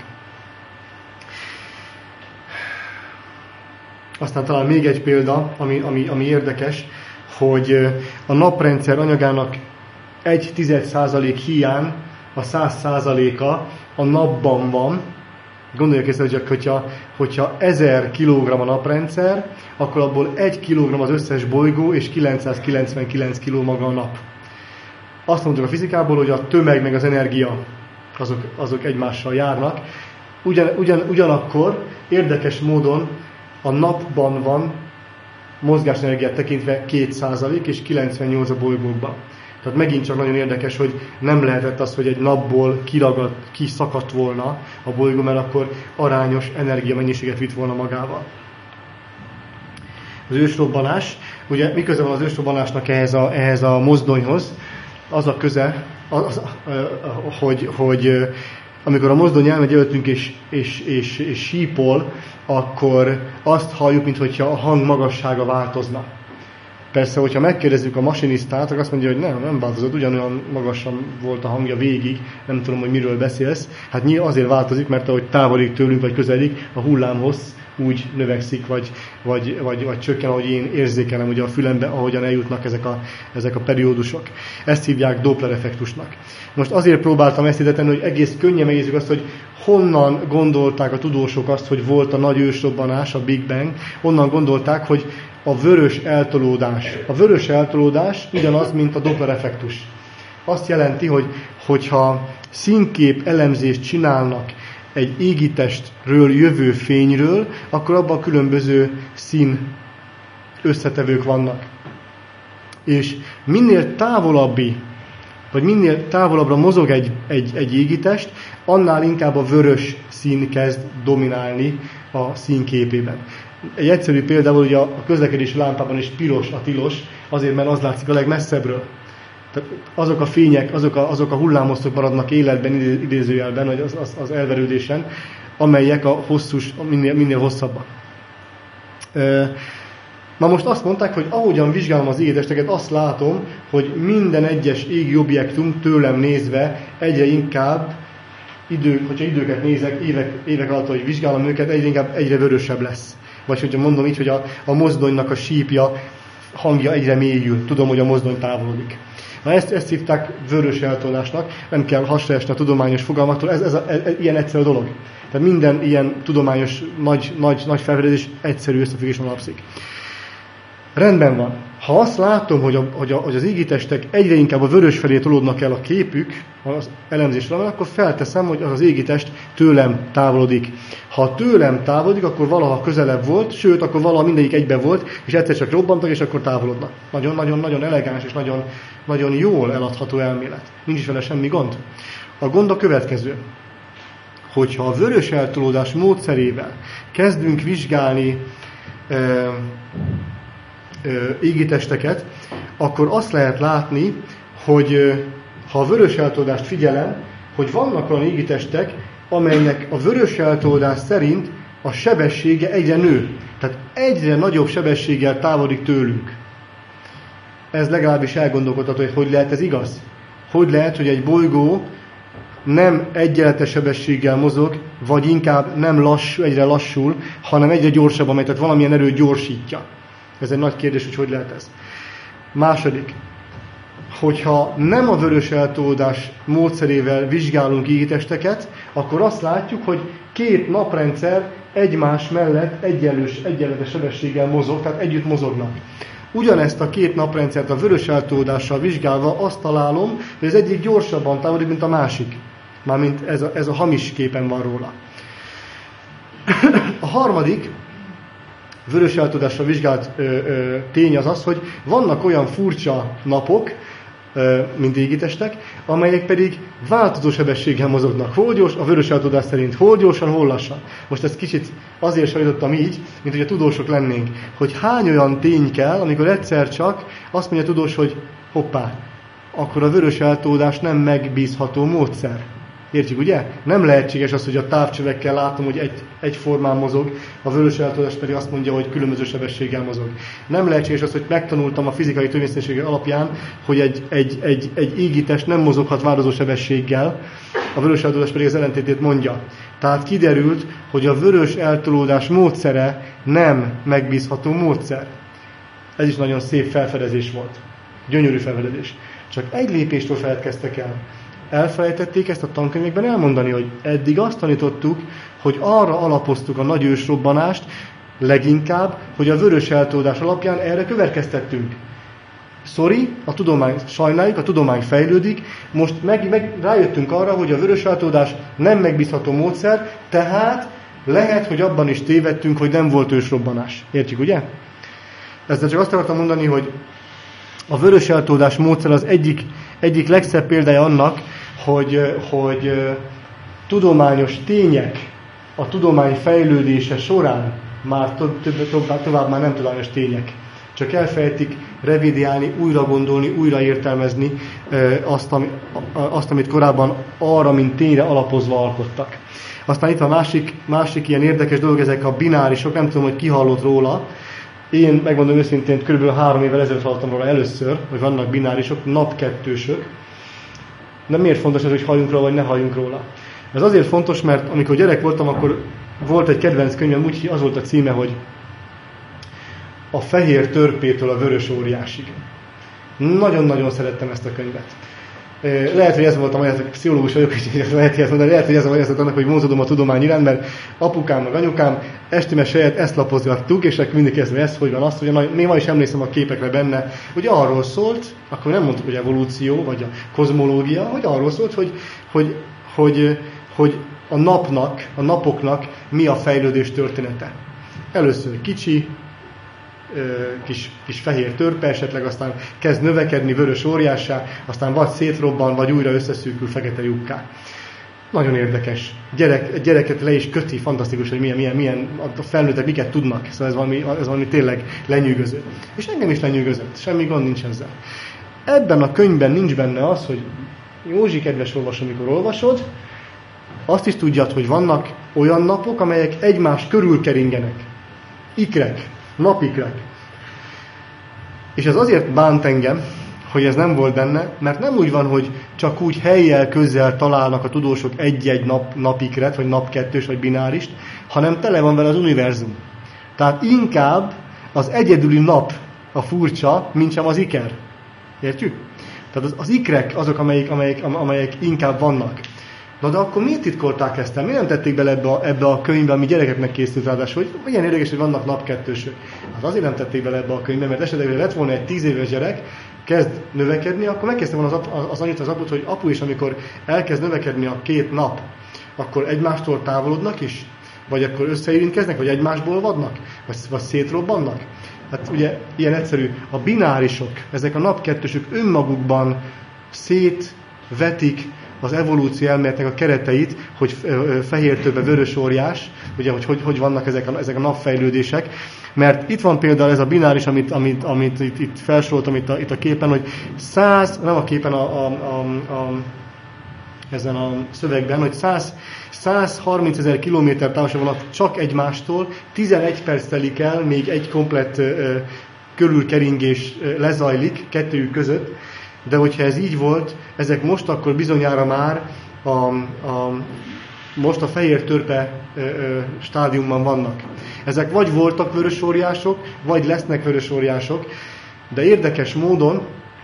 Aztán talán még egy példa, ami, ami, ami érdekes, hogy a naprendszer anyagának egy tized százalék hiány a száz százaléka a napban van. Gondolják ezt, hogy hogyha, hogyha ezer kilogramm a naprendszer, akkor abból egy kilogramm az összes bolygó, és kilencszázkilencvenkilenc kiló maga a nap. Azt mondjuk a fizikából, hogy a tömeg meg az energia azok, azok egymással járnak. Ugyan, ugyan, ugyanakkor érdekes módon a napban van mozgásenergiát tekintve két százalék és kilencvennyolc a bolygókban. Tehát megint csak nagyon érdekes, hogy nem lehetett az, hogy egy napból kiragadt, kiszakadt volna a bolygó, mert akkor arányos energiamennyiséget vitt volna magával. Az ősrobbanás, ugye mi köze van az ősrobbanásnak ehhez a, ehhez a mozdonyhoz? Az a köze, az, az, hogy, hogy amikor a mozdony elmegy előttünk és, és, és, és sípol, akkor azt halljuk, mintha a hang magassága változna. Persze, hogyha megkérdezzük a masinisztát, akkor azt mondja, hogy nem, nem változott, ugyanolyan magasan volt a hangja végig, nem tudom, hogy miről beszélsz. Hát nyilván azért változik, mert ahogy távolodik tőlünk, vagy közelik, a hullámhossz úgy növekszik, vagy, vagy, vagy, vagy csökken, ahogy én érzékelem ugye a fülembe, ahogyan eljutnak ezek a, ezek a periódusok. Ezt hívják Doppler effektusnak. Most azért próbáltam ezt ide tenni, hogy egész könnyen megnézzük azt, hogy honnan gondolták a tudósok azt, hogy volt a nagy ősrobbanás, a Big Bang, honnan gondolták, hogy a vörös eltolódás. A vörös eltolódás ugyanaz, mint a Doppler effektus. Azt jelenti, hogy hogyha színkép elemzést csinálnak egy égitestről jövő fényről, akkor abban különböző szín összetevők vannak. És minél távolabbi, vagy minél távolabbra mozog egy, egy, egy égitest, annál inkább a vörös szín kezd dominálni a színképében. Egy egyszerű például, hogy a közlekedési lámpában is piros a tilos, azért, mert az látszik a legmesszebbről. Tehát azok a fények, azok a, azok a hullámosztok maradnak életben, idézőjelben, vagy az, az, az elverődésen, amelyek a hosszús, minél, minél hosszabbak. Na most azt mondták, hogy ahogyan vizsgálom az égitesteket, azt látom, hogy minden egyes égi objektum tőlem nézve egyre inkább idők, hogyha időket nézek, évek, évek alatt, hogy vizsgálom őket, egyre inkább egyre vörösebb lesz. Vagy hogyha mondom így, hogy a, a mozdonynak a sípja, hangja egyre mélyül. Tudom, hogy a mozdony távolodik. Na ezt, ezt hívták vörös eltolódásnak, nem kell hasraesni a tudományos fogalmaktól, ez, ez, a, ez, ez ilyen egyszerű dolog. Tehát minden ilyen tudományos nagy, nagy, nagy felfedezés egyszerű összefüggésen alapszik. Rendben van. Ha azt látom, hogy, a, hogy, a, hogy az égitestek egyre inkább a vörös felé tolódnak el a képük, az elemzésre van, akkor felteszem, hogy az az égitest tőlem távolodik. Ha tőlem távolodik, akkor valaha közelebb volt, sőt, akkor valaha mindegyik egyben volt, és egyszer csak robbantak, és akkor távolodnak. Nagyon-nagyon-nagyon elegáns, és nagyon, nagyon jól eladható elmélet. Nincs is vele semmi gond. A gond a következő, hogyha a vörös eltolódás módszerével kezdünk vizsgálni e, égitesteket, akkor azt lehet látni, hogy ha a vörös eltolódást figyelem, hogy vannak olyan égitestek, amelynek a vörös eltolódás szerint a sebessége egyre nő. Tehát egyre nagyobb sebességgel távolodik tőlünk. Ez legalábbis elgondolkodható, hogy hogy lehet ez igaz? Hogy lehet, hogy egy bolygó nem egyenletes sebességgel mozog, vagy inkább nem lassú, egyre lassul, hanem egyre gyorsabban megy, tehát valamilyen erő gyorsítja. Ez egy nagy kérdés, hogy hogy lehet ez. Második, hogyha nem a vörös eltolódás módszerével vizsgálunk égitesteket, akkor azt látjuk, hogy két naprendszer egymás mellett egyenlős, egyenletes sebességgel mozog, tehát együtt mozognak. Ugyanezt a két naprendszert a vörös eltolódással vizsgálva azt találom, hogy az egyik gyorsabban távolodik, mint a másik. Mármint ez a, ez a hamis képen van róla. A harmadik vörös eltolódással vizsgált ö, ö, tény az az, hogy vannak olyan furcsa napok, ö, mint égitestek, amelyek pedig változó sebességgel mozognak. Hol gyors, a vörös eltolódás szerint hol gyorsan, hol lassan. Most ezt kicsit azért sajtottam így, mint hogy a tudósok lennénk, hogy hány olyan tény kell, amikor egyszer csak azt mondja a tudós, hogy hoppá, akkor a vörös eltolódás nem megbízható módszer. Értjük, ugye? Nem lehetséges az, hogy a távcsövekkel látom, hogy egy, egyformán mozog, a vörös eltolódás pedig azt mondja, hogy különböző sebességgel mozog. Nem lehetséges az, hogy megtanultam a fizikai törvényszerűség alapján, hogy egy, egy, egy, egy égitest nem mozoghat változó sebességgel, a vörös eltolódás pedig az ellentétét mondja. Tehát kiderült, hogy a vörös eltolódás módszere nem megbízható módszer. Ez is nagyon szép felfedezés volt. Gyönyörű felfedezés. Csak egy lépéstől feledkeztek el. Elfelejtették ezt a tankönyvekben elmondani, hogy eddig azt tanítottuk, hogy arra alapoztuk a nagy ősrobbanást, leginkább, hogy a vörös eltolódás alapján erre következtettünk. Sorry, a tudomány, sajnáljuk, a tudomány fejlődik, most meg, meg rájöttünk arra, hogy a vörös eltolódás nem megbízható módszer, tehát lehet, hogy abban is tévedtünk, hogy nem volt ősrobbanás. Értjük, ugye? Ezzel csak azt akartam mondani, hogy a vörös eltolódás módszer az egyik, egyik legszebb példája annak, hogy, hogy tudományos tények a tudomány fejlődése során már to- to- to- tovább már nem tudományos tények. Csak elfelejtik revidiálni, újra gondolni, újra értelmezni azt, ami, azt, amit korábban arra, mint tényre alapozva alkottak. Aztán itt a másik, másik ilyen érdekes dolog, ezek a binárisok, nem tudom, hogy ki hallott róla. Én megmondom őszintén, kb. három évvel ezelőtt hallottam róla először, hogy vannak binárisok, napkettősök. De miért fontos ez, hogy halljunk róla, vagy ne halljunk róla? Ez azért fontos, mert amikor gyerek voltam, akkor volt egy kedvenc könyvem, úgyhogy az volt a címe, hogy A fehér törpétől a vörös óriásig. Nagyon-nagyon szerettem ezt a könyvet. Lehet, hogy ez volt a magyarázat, pszichológus vagyok, és lehet, hogy ez mondani, lehet, hogy ez a magyarázat annak, hogy mózodom a tudomány iránt, mert apukám, meg anyukám estimes helyett ezt lapozgattuk, és mindig kezdve ezt, hogy van azt, hogy még ma is emlékszem a képekre benne, hogy arról szólt, akkor nem mondtuk, hogy evolúció, vagy a kozmológia, hogy arról szólt, hogy, hogy, hogy, hogy a napnak, a napoknak mi a fejlődés története. Először kicsi, Kis, kis fehér törpe, esetleg aztán kezd növekedni vörös óriássá, aztán vagy szétrobban, vagy újra összeszűkül fekete lyukká. Nagyon érdekes. Gyerek, gyereket le is köti, fantasztikus, hogy milyen, milyen, milyen a felnőttek miket tudnak. Szóval ez valami, ez valami tényleg lenyűgöző. És engem is lenyűgözött, semmi gond nincs ezzel. Ebben a könyvben nincs benne az, hogy Józsi, kedves olvasó, amikor olvasod, azt is tudjad, hogy vannak olyan napok, amelyek egymás körül keringenek. Ikrek. Napikrek. És ez azért bánt engem, hogy ez nem volt benne, mert nem úgy van, hogy csak úgy helyjel, közzel találnak a tudósok egy-egy nap, napikret, vagy napkettős, vagy binárist, hanem tele van vele az univerzum. Tehát inkább az egyedüli nap a furcsa, mint sem az iker. Értjük? Tehát az, az ikrek azok, amelyek, amelyek, amelyek inkább vannak. Na de akkor miért titkolták ezt el? Miért nem tették bele ebbe a, ebbe a könyvbe, ami gyerekeknek készült ráadásul, hogy ilyen érdekes, hogy vannak napkettősök. Hát azért nem tették bele ebbe a könyvbe, mert esetleg, hogy lett volna egy tíz éves gyerek, kezd növekedni, akkor megkezdte volna az, az anyut, az aput, hogy apu is, amikor elkezd növekedni a két nap, akkor egymástól távolodnak is? Vagy akkor összeérintkeznek, vagy egymásból vannak? Vagy, vagy szétrobbannak? Hát ugye ilyen egyszerű. A binárisok, ezek a napkettősök önmagukban szétvetik az evolúció elméletnek a kereteit, hogy fehér többe vörös óriás, ugye, hogy, hogy hogy vannak ezek a, ezek a napfejlődések. Mert itt van például ez a bináris, amit, amit, amit itt, itt felsoroltam itt a, itt a képen, hogy száz, nem a képen, a, a, a, a, ezen a szövegben, hogy száz, százharmincezer kilométer távolságban vannak csak egymástól, tizenegy perc telik el, még egy komplett ö, körülkeringés ö, lezajlik kettőjük között, de hogyha ez így volt, ezek most akkor bizonyára már a, a, most a fehér törpe ö, ö, stádiumban vannak. Ezek vagy voltak vörösóriások, vagy lesznek vörösóriások, de érdekes módon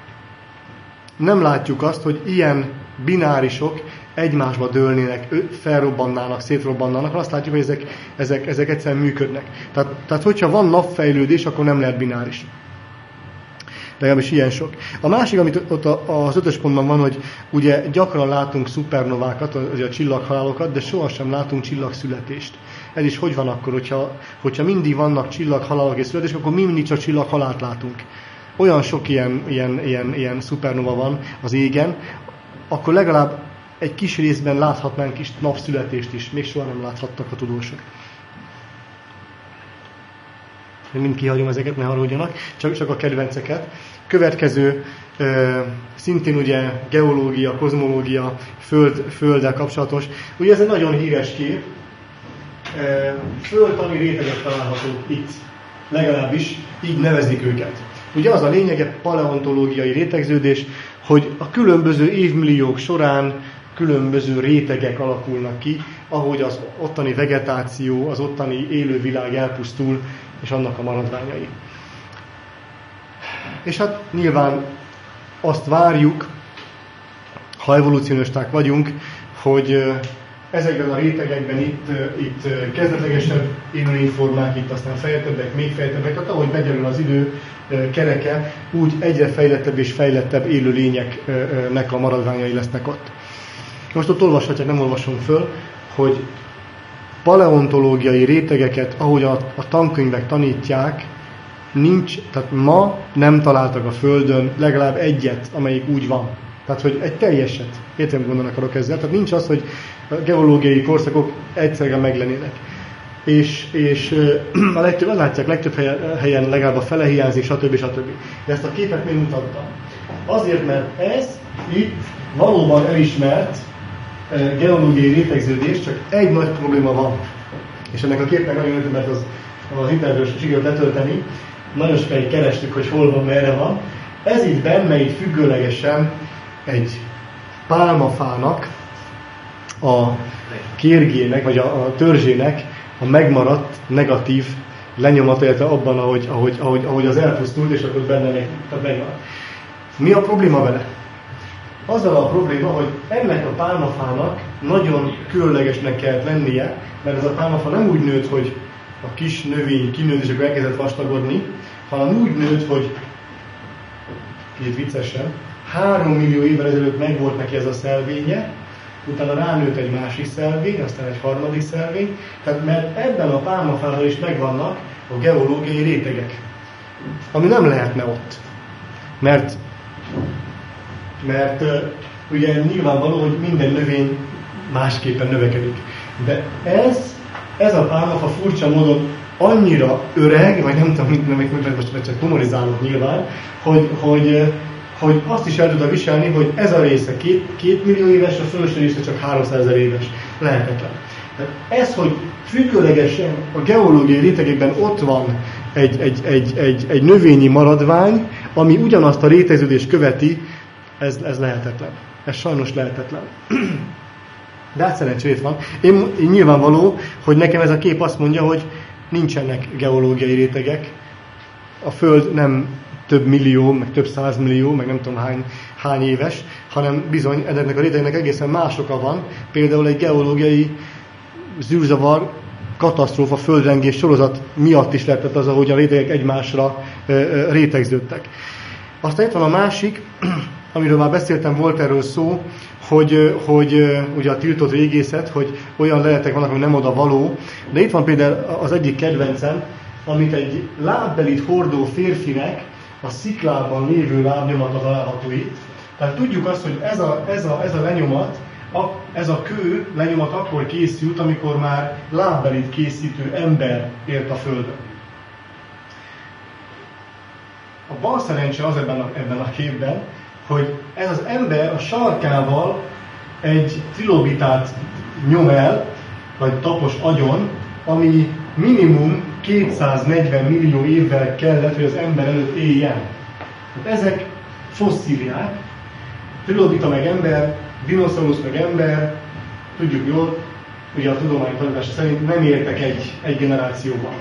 nem látjuk azt, hogy ilyen binárisok egymásba dőlnének, felrobbannának, szétrobbannának, hanem azt látjuk, hogy ezek, ezek, ezek egyszerűen működnek. Tehát, tehát, hogyha van napfejlődés, akkor nem lehet bináris. Legalábbis ilyen sok. A másik, amit ott az ötös pontban van, hogy ugye gyakran látunk szupernovákat, a csillaghalálokat, de sohasem látunk csillagszületést. Ez is hogy van akkor, hogyha, hogyha mindig vannak csillaghalálok és születések, akkor mi mindig csak csillaghalált látunk. Olyan sok ilyen, ilyen, ilyen, ilyen szupernova van az égen, akkor legalább egy kis részben láthatnánk kis napszületést is. Még soha nem láthattak a tudósok. Mind kihagyom ezeket, ne haragudjanak, csak, csak a kedvenceket. Következő, ö, szintén ugye geológia, kozmológia, föld, földdel kapcsolatos. Ugye ez egy nagyon híres kép. Földtani rétegek találhatók itt, legalábbis így nevezik őket. Ugye az a lényege, paleontológiai rétegződés, hogy a különböző évmilliók során különböző rétegek alakulnak ki, ahogy az ottani vegetáció, az ottani élővilág elpusztul, és annak a maradványai. És hát nyilván azt várjuk, ha evolúcionisták vagyunk, hogy ezekben a rétegekben itt, itt kezdetlegesebb élőlényformák, itt aztán fejlettebbek, még fejlettebbek, tehát ahogy megjelöl az idő kereke, úgy egyre fejlettebb és fejlettebb élőlényeknek a maradványai lesznek ott. Most ott olvashatják, nem olvasom föl, hogy paleontológiai rétegeket, ahogy a, a tankönyvek tanítják, nincs, tehát ma nem találtak a Földön legalább egyet, amelyik úgy van. Tehát, hogy egy teljeset. Értem, gondolnak akarok ezzel. Tehát nincs az, hogy a geológiai korszakok egyszerűen meglennének. És, és a legtöbb, látják, legtöbb helyen, helyen legalább a fele hiányzik, stb. stb. De ezt a képet még mutattam. Azért, mert ez itt valóban elismert geológiai rétegződés, csak egy nagy probléma van. És ennek a képnek nagyon örültem, mert az, az internetről sikerült letölteni. Nagyon sokáig kerestük, hogy hol van, merre van. Ez itt benne, itt függőlegesen egy pálmafának a kérgének, vagy a, a törzsének a megmaradt negatív lenyomata, illetve abban, ahogy, ahogy, ahogy, ahogy az elpusztult, és akkor benne megmaradt. Mi a probléma vele? Azzal a probléma, hogy ennek a pálmafának nagyon különlegesnek kellett lennie, mert ez a pálmafa nem úgy nőtt, hogy a kis növény kinőtt, és akkor elkezdett vastagodni, hanem úgy nőtt, hogy két viccesen, három millió évvel ezelőtt megvolt neki ez a szelvénye, utána ránőtt egy másik szelvény, aztán egy harmadik szelvény, tehát mert ebben a pálmafánál is megvannak a geológiai rétegek, ami nem lehetne ott. Mert, mert uh, ugye nyilvánvaló, hogy minden növény másképpen növekedik. De ez, ez a pálmafa furcsa módon annyira öreg, vagy nem tudom, nem, most csak humorizálok nyilván, hogy, hogy, hogy azt is el tudta viselni, hogy ez a része két, két millió éves, a fölöső része csak háromszázezer éves. Lehetetlen. Tehát ez, hogy függőlegesen a geológiai rétegekben ott van egy, egy, egy, egy, egy növényi maradvány, ami ugyanazt a rétegződést követi, ez, ez lehetetlen. Ez sajnos lehetetlen. De hát szerencsét van. Én, én nyilvánvaló, hogy nekem ez a kép azt mondja, hogy nincsenek geológiai rétegek. A Föld nem több millió, meg több százmillió, meg nem tudom hány, hány éves, hanem bizony ennek a rétegnek egészen más oka van. Például egy geológiai zűrzavar, katasztrófa, földrengés sorozat miatt is lehetett az, ahogy a rétegek egymásra ö, ö, rétegződtek. Aztán itt van a másik, amiről már beszéltem, volt erről szó, hogy, hogy ugye a tiltott régészet, hogy olyan leletek vannak, ami nem oda való. De itt van például az egyik kedvencem, amit egy lábbelit hordó férfinek a sziklában lévő lábnyomata található itt. Tehát tudjuk azt, hogy ez a, ez a, ez a lenyomat, a, ez a kő lenyomat akkor készült, amikor már lábbelit készítő ember élt a Földön. A bal szerencse az ebben a, ebben a képben, hogy ez az ember a sarkával egy trilobitát nyom el, vagy tapos agyon, ami minimum kétszáznegyven millió évvel kellett, hogy az ember előtt éljen. Hát ezek fosszíliák, trilobita meg ember, dinoszaurusz meg ember, tudjuk jól, ugye a tudomány tanítása szerint nem értek egy, egy generációban.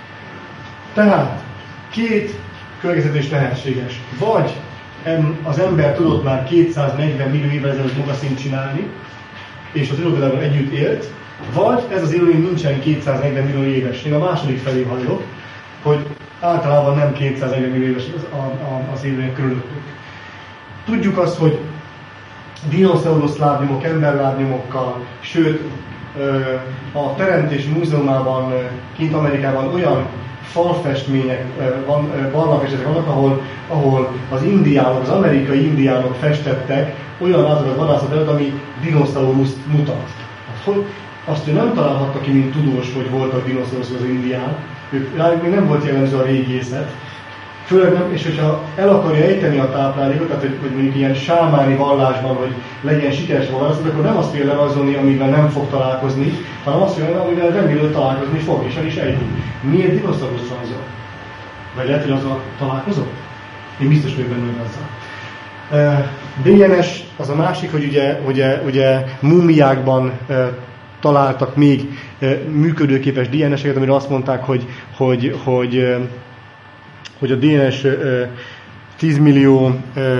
Tehát két következtetés lehetséges. Vagy az ember tudott már kétszáznegyven millió évvel ezelőtt magaszint csinálni, és a trilobitával együtt élt, vagy ez az élőlény nincsen kétszáznegyven millió éves. Én a második felé hajlok, hogy általában nem kétszáznegyven millió éves az, a, a, az élőlény körülöttünk. Tudjuk azt, hogy dinoszaurusz lábnyomok, emberlábnyomokkal, sőt a Teremtés Múzeumában, kint Amerikában olyan falfestmények, van, barlangfestmények vannak, ahol, ahol az indiánok, az amerikai indiánok festettek olyan állatokat vadászat előtt, ami dinoszauruszt mutat. Hát, hogy azt ő nem találhatta ki, mint tudós, hogy voltak dinoszauruszok az indián. Ők, rájuk még nem volt jellemző a régészet. Főleg nem, és hogyha el akarja ejteni a táplálékot, tehát hogy, hogy mondjuk ilyen sámáni vallásban, hogy legyen sikeres vadászat, akkor nem azt fogja lerajzolni, amivel nem fog találkozni, hanem azt fogja, amivel remélő találkozni fog, és el is ejti. Miért dinoszaurusz rajzol? Vagy lehet, hogy azzal találkozott? Én biztos vagyok benne, hogy azzal. dé en es az a másik, hogy ugye, ugye, ugye múmiákban találtak még működőképes dé en eseket, amire azt mondták, hogy, hogy, hogy, hogy a dé en es tíz millió,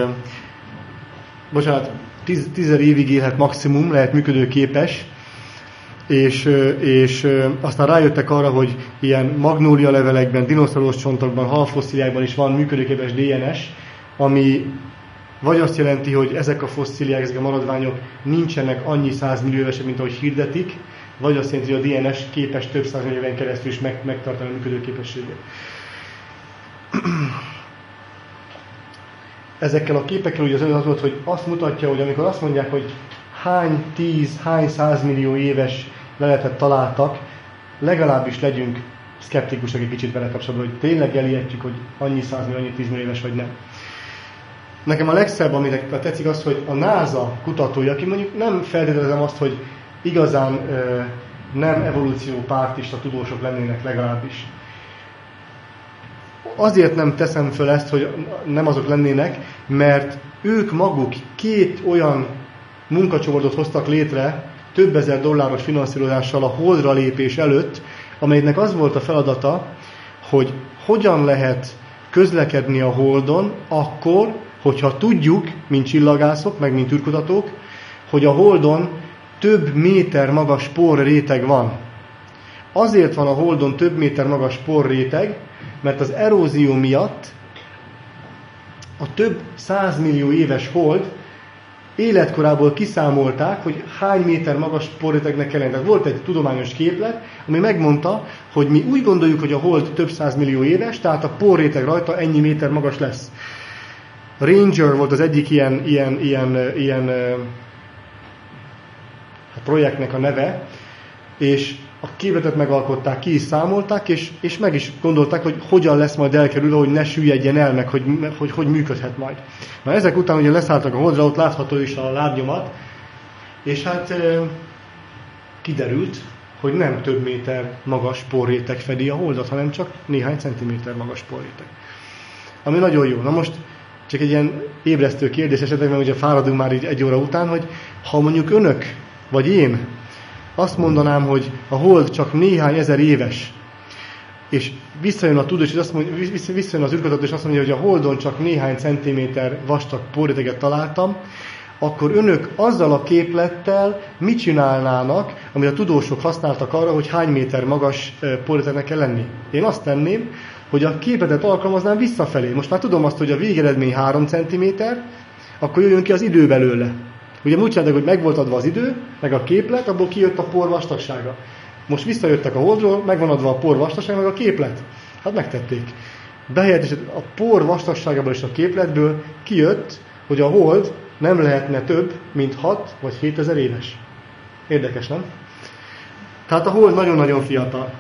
bocsánat, tíz évig élhet maximum, lehet működőképes, és, és aztán rájöttek arra, hogy ilyen magnólia levelekben, dinoszaurusz csontokban, halfosszíliákban is van működőképes dé en es, ami vagy azt jelenti, hogy ezek a fosszíliák, ezek a maradványok nincsenek annyi százmillió évesek, mint ahogy hirdetik, vagy azt jelenti, hogy a dé en es képes több százmillió éven keresztül is meg, megtartani a működőképességet. Ezekkel a képekkel ugye az az volt, hogy azt mutatja, hogy amikor azt mondják, hogy hány tíz, hány százmillió éves leletet találtak, legalábbis legyünk szkeptikusak egy kicsit vele kapcsolatban, hogy tényleg elijedjük, hogy annyi százmillió, annyi tízmillió éves vagy nem. Nekem a legszebb, amit tetszik az, hogy a NASA kutatói, aki mondjuk nem feltételezem azt, hogy igazán ö, nem evolúciópártista tudósok lennének legalábbis. Azért nem teszem föl ezt, hogy nem azok lennének, mert ők maguk két olyan munkacsoportot hoztak létre több ezer dolláros finanszírozással a Holdra lépés előtt, amelynek az volt a feladata, hogy hogyan lehet közlekedni a Holdon akkor, hogyha tudjuk, mint csillagászok, meg mint űrkutatók, hogy a Holdon több méter magas porréteg van. Azért van a Holdon több méter magas porréteg, mert az erózió miatt a több százmillió éves Hold életkorából kiszámolták, hogy hány méter magas porrétegnek kell lenni. Tehát volt egy tudományos képlet, ami megmondta, hogy mi úgy gondoljuk, hogy a Hold több százmillió éves, tehát a porréteg rajta ennyi méter magas lesz. Ranger volt az egyik ilyen, ilyen, ilyen, ilyen projektnek a neve, és a képletet megalkották, ki is számolták, és, és meg is gondolták, hogy hogyan lesz majd elkerülve, hogy ne süllyedjen el, meg hogy, hogy hogy működhet majd. Na ezek után ugye leszálltak a Holdra, ott látható is a lábnyomat, és hát e, kiderült, hogy nem több méter magas porréteg fedi a Holdat, hanem csak néhány centiméter magas porréteg. Ami nagyon jó. Na most csak egy ilyen ébresztő kérdés esetleg, mert ugye fáradunk már így egy óra után, hogy ha mondjuk önök, vagy én azt mondanám, hogy a hold csak néhány ezer éves, és visszajön a tudós, és azt mondja, visszajön az űrkutató, és azt mondja, hogy a holdon csak néhány centiméter vastag porréteget találtam, akkor önök azzal a képlettel mit csinálnának, amit a tudósok használtak arra, hogy hány méter magas porrétegnek kell lenni? Én azt tenném, hogy a képletet alkalmaznám visszafelé. Most már tudom azt, hogy a végeredmény három centiméter, akkor jöjjön ki az idő belőle. Ugye úgy csináltak, hogy meg volt adva az idő, meg a képlet, abból kijött a por vastagsága. Most visszajöttek a holdról, meg van adva a por vastagsága, meg a képlet. Hát megtették. Behelyettesített a por vastagságából és a képletből kijött, hogy a hold nem lehetne több, mint hat vagy hétezer éves. Érdekes, nem? Tehát a hold nagyon-nagyon fiatal.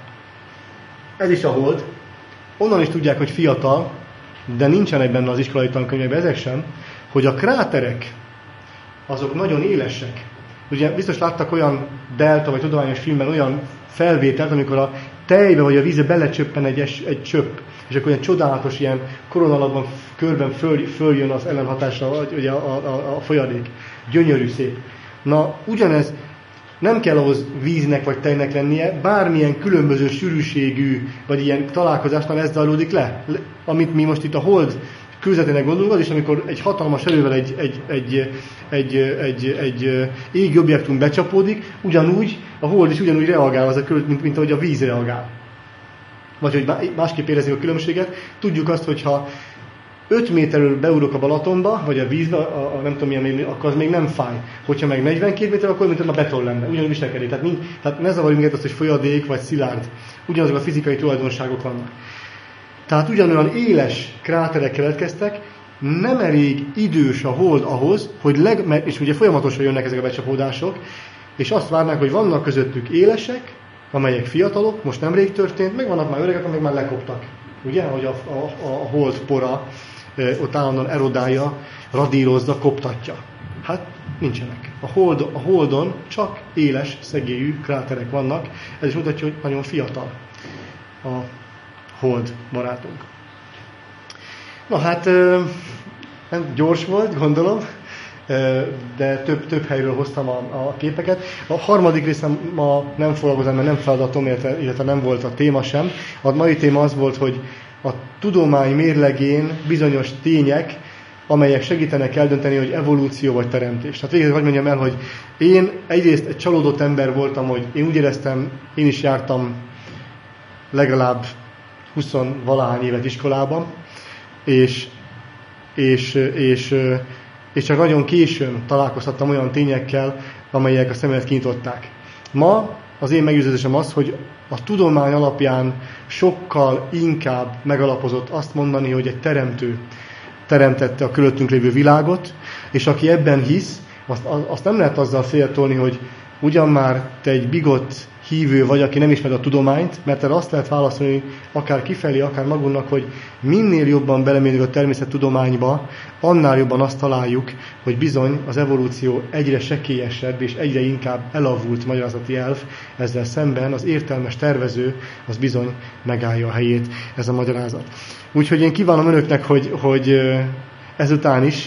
Ez is a hold. Onnan is tudják, hogy fiatal, de nincsenek benne az iskolai tankönyvekben, ezek sem, hogy a kráterek azok nagyon élesek. Ugye biztos láttak olyan delta vagy tudományos filmben olyan felvételt, amikor a tejbe vagy a vízbe belecsöppen egy, es, egy csöpp, és akkor ilyen csodálatos, ilyen koronalakban körben föl, följön az ellenhatása, ugye a, a, a folyadék. Gyönyörű, szép. Na, ugyanez nem kell ahhoz víznek vagy tejnek lennie, bármilyen különböző sűrűségű, vagy ilyen találkozásnál ez zajlódik le. Amit mi most itt a hold kőzetének gondolunk, az is, amikor egy hatalmas erővel egy, egy, egy, egy, egy, egy égi objektum becsapódik, ugyanúgy a hold is ugyanúgy reagál az a követ, mint, mint ahogy a víz reagál. Vagy hogy másképp érezzük a különbséget. Tudjuk azt, hogy ha öt méterről beugrok a Balatonba, vagy a vízbe, a, a nem tudom milyen, akkor az még nem fáj. Hogyha meg negyvenkét méter, akkor mint a beton lenne. Ugyanúgy viselkedik. Tehát, tehát ne zavarjuk minket azt, hogy folyadék vagy szilárd. Ugyanazok a fizikai tulajdonságok vannak. Tehát ugyanolyan éles kráterek keletkeztek, nem elég idős a hold ahhoz, hogy leg, és ugye folyamatosan jönnek ezek a becsapódások, és azt várnánk, hogy vannak közöttük élesek, amelyek fiatalok, most nemrég történt, meg vannak már öregek, amelyek már lekoptak. Ugye, hogy a, a, a hold pora e, ott állandóan erodálja, radírozza, koptatja. Hát nincsenek. A, hold, a holdon csak éles, szegélyű kráterek vannak, ez is mutatja, hogy nagyon fiatal a hold barátunk. Na hát, e, gyors volt, gondolom, de több, több helyről hoztam a, a képeket. A harmadik részem ma nem foglalkozom, mert nem feladatom, illetve nem volt a téma sem. A mai téma az volt, hogy a tudomány mérlegén bizonyos tények, amelyek segítenek eldönteni, hogy evolúció vagy teremtés. Tehát végül hogy mondjam el, hogy én egyrészt egy csalódott ember voltam, hogy én úgy éreztem, én is jártam legalább húsz-valahány évet iskolában, és, és, és és csak nagyon későn találkozhattam olyan tényekkel, amelyek a szememet kinyitották. Ma az én meggyőződésem az, hogy a tudomány alapján sokkal inkább megalapozott azt mondani, hogy egy teremtő teremtette a körülöttünk lévő világot, és aki ebben hisz, azt, azt nem lehet azzal féltolni, hogy ugyan már te egy bigott hívő vagy, aki nem ismeri a tudományt, mert erre azt lehet válaszolni, akár kifelé, akár magunknak, hogy minél jobban belemérjük a természettudományba, annál jobban azt találjuk, hogy bizony az evolúció egyre sekélyesebb és egyre inkább elavult magyarázati elv, ezzel szemben az értelmes tervező az bizony megállja a helyét, ez a magyarázat. Úgyhogy én kívánom önöknek, hogy, hogy ezután is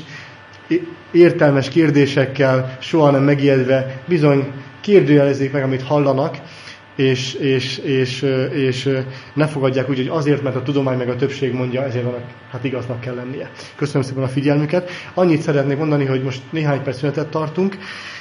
értelmes kérdésekkel, soha nem megijedve bizony kérdőjelezzék meg, amit hallanak, és, és, és, és ne fogadják úgy, hogy azért, mert a tudomány meg a többség mondja, ezért van, hát igaznak kell lennie. Köszönöm szépen a figyelmüket. Annyit szeretnék mondani, hogy most néhány perc szünetet tartunk.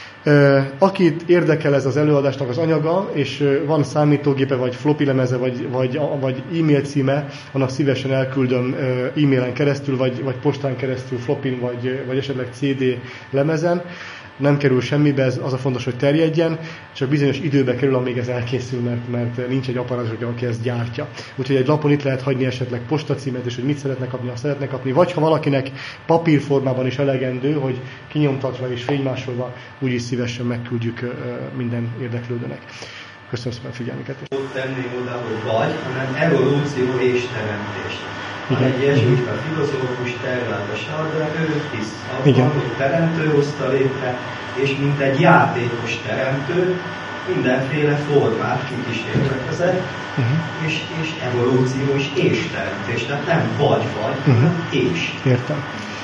Akit érdekel ez az előadásnak az anyaga, és van számítógépe, vagy floppy lemeze, vagy, vagy, vagy e-mail címe, annak szívesen elküldöm e-mailen keresztül, vagy, vagy postán keresztül, floppin, vagy, vagy esetleg cé dé lemezen. Nem kerül semmibe, ez az a fontos, hogy terjedjen, csak bizonyos időbe kerül, amíg ez elkészül, mert, mert nincs egy apparátus, aki ezt gyártja. Úgyhogy egy lapon itt lehet hagyni esetleg postacímet, és hogy mit szeretnek kapni, azt szeretnek kapni, vagy ha valakinek papírformában is elegendő, hogy kinyomtatva és fénymásolva, úgyis szívesen megküldjük minden érdeklődőnek. Köszönöm szépen a figyelmüket. Ott tenném oda, hogy vagy, hanem evolúció és teremtés. Egy jezsuita filozófus Terváda Sardra, ő hisz abban, hogy teremtő hozta létre, és mint egy játékos teremtő, mindenféle formát kikísértek ezek, uh-huh. és, és evolúció is és teremtés, tehát nem vagy-vagy, uh-huh. hanem és. Értem.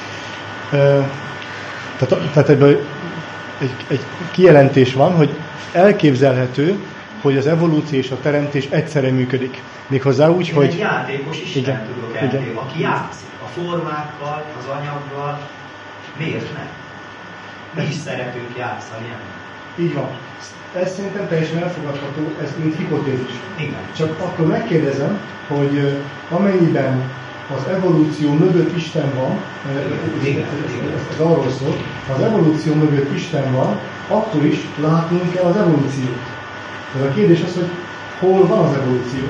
Uh, tehát, tehát ebből egy, egy kijelentés van, hogy elképzelhető, hogy az evolúció és a teremtés egyszerre működik. Méghozzá úgy, Én hogy... egy játékos Isten tudok elképzelni, aki játszik a formákkal, az anyaggal, miért nem? Mi is szeretünk játszani ennek. Így van. Ez szerintem teljesen elfogadható, ez mint hipotézis. Igen. Csak akkor megkérdezem, hogy amennyiben az evolúció mögött Isten van, igen, ez, igen. ez, ez arról szól, ha az evolúció mögött Isten van, akkor is látnunk kell az evolúciót. Ez a kérdés az, hogy hol van az evolúció?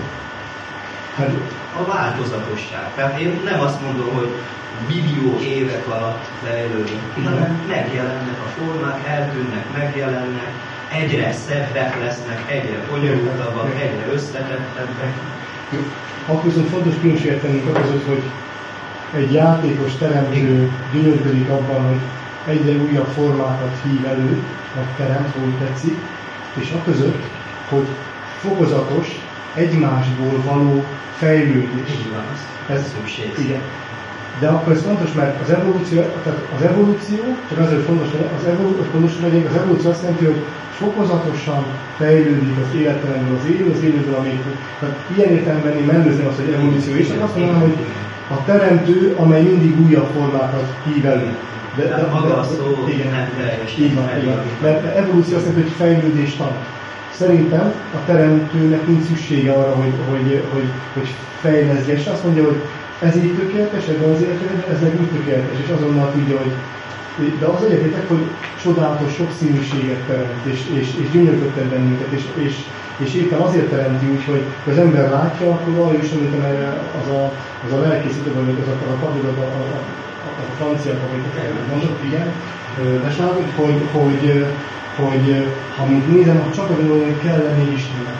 Hát a változatosság. Tehát én nem azt mondom, hogy millió évek alatt fejlődünk, hanem megjelennek a formák, eltűnnek, megjelennek, egyre szebbek lesznek, egyre bonyolultabbak, egyre összetettebbek. Akkor viszont fontos különbséget tennünk között, hogy egy játékos teremtő gyönyörködik abban, hogy egyre újabb formákat hív elő, meg teremt, úgy tetszik, és a között, hogy fokozatos, egymásból való fejlődés. Így van, ez szükség. Igen. De akkor ez fontos, mert az evolúció, tehát az evolúció, csak azért fontos, az evolúció, fontos, hogy az evolúció azt jelenti, hogy fokozatosan fejlődik az élettelenből az élő, az élőből a még. Tehát ilyen értelemben én mellőzem azt, hogy evolúció is, csak azt mondanám, hogy a teremtő, amely mindig újabb formákat hív elő. De, de, de maga a szó igen, nem teljesen. Így van, így van. Mert evolúció azt jelenti, hogy fejlődés tan. Szerintem a teremtőnek nincs szüksége arra, hogy, hogy, hogy, hogy fejleszgesse. Azt mondja, hogy ez így tökéletes, ebben az életben, ez meg úgy tökéletes, és azonnal tudja, hogy... De az egyetétek, hogy csodálatos sokszínűséget teremt, és, és, és gyönyörködtet bennünket, és, és, és éppen azért teremti úgy, hogy az ember látja, akkor arra is, amit erre az a, az a lelkészítő, vagy az a padlódat, a, a, a, a franciában, vagy mondott, igen, de sem, hogy, hogy, hogy, hogy ha mint nézem, akkor csak azon, hogy kell lenni Istennek.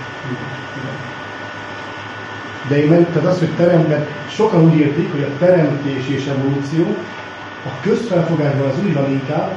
De én meg, tehát az, hogy teremtet, sokan úgy értik, hogy a teremtés és evolúció, a közfelfogásban az úgy van inkább,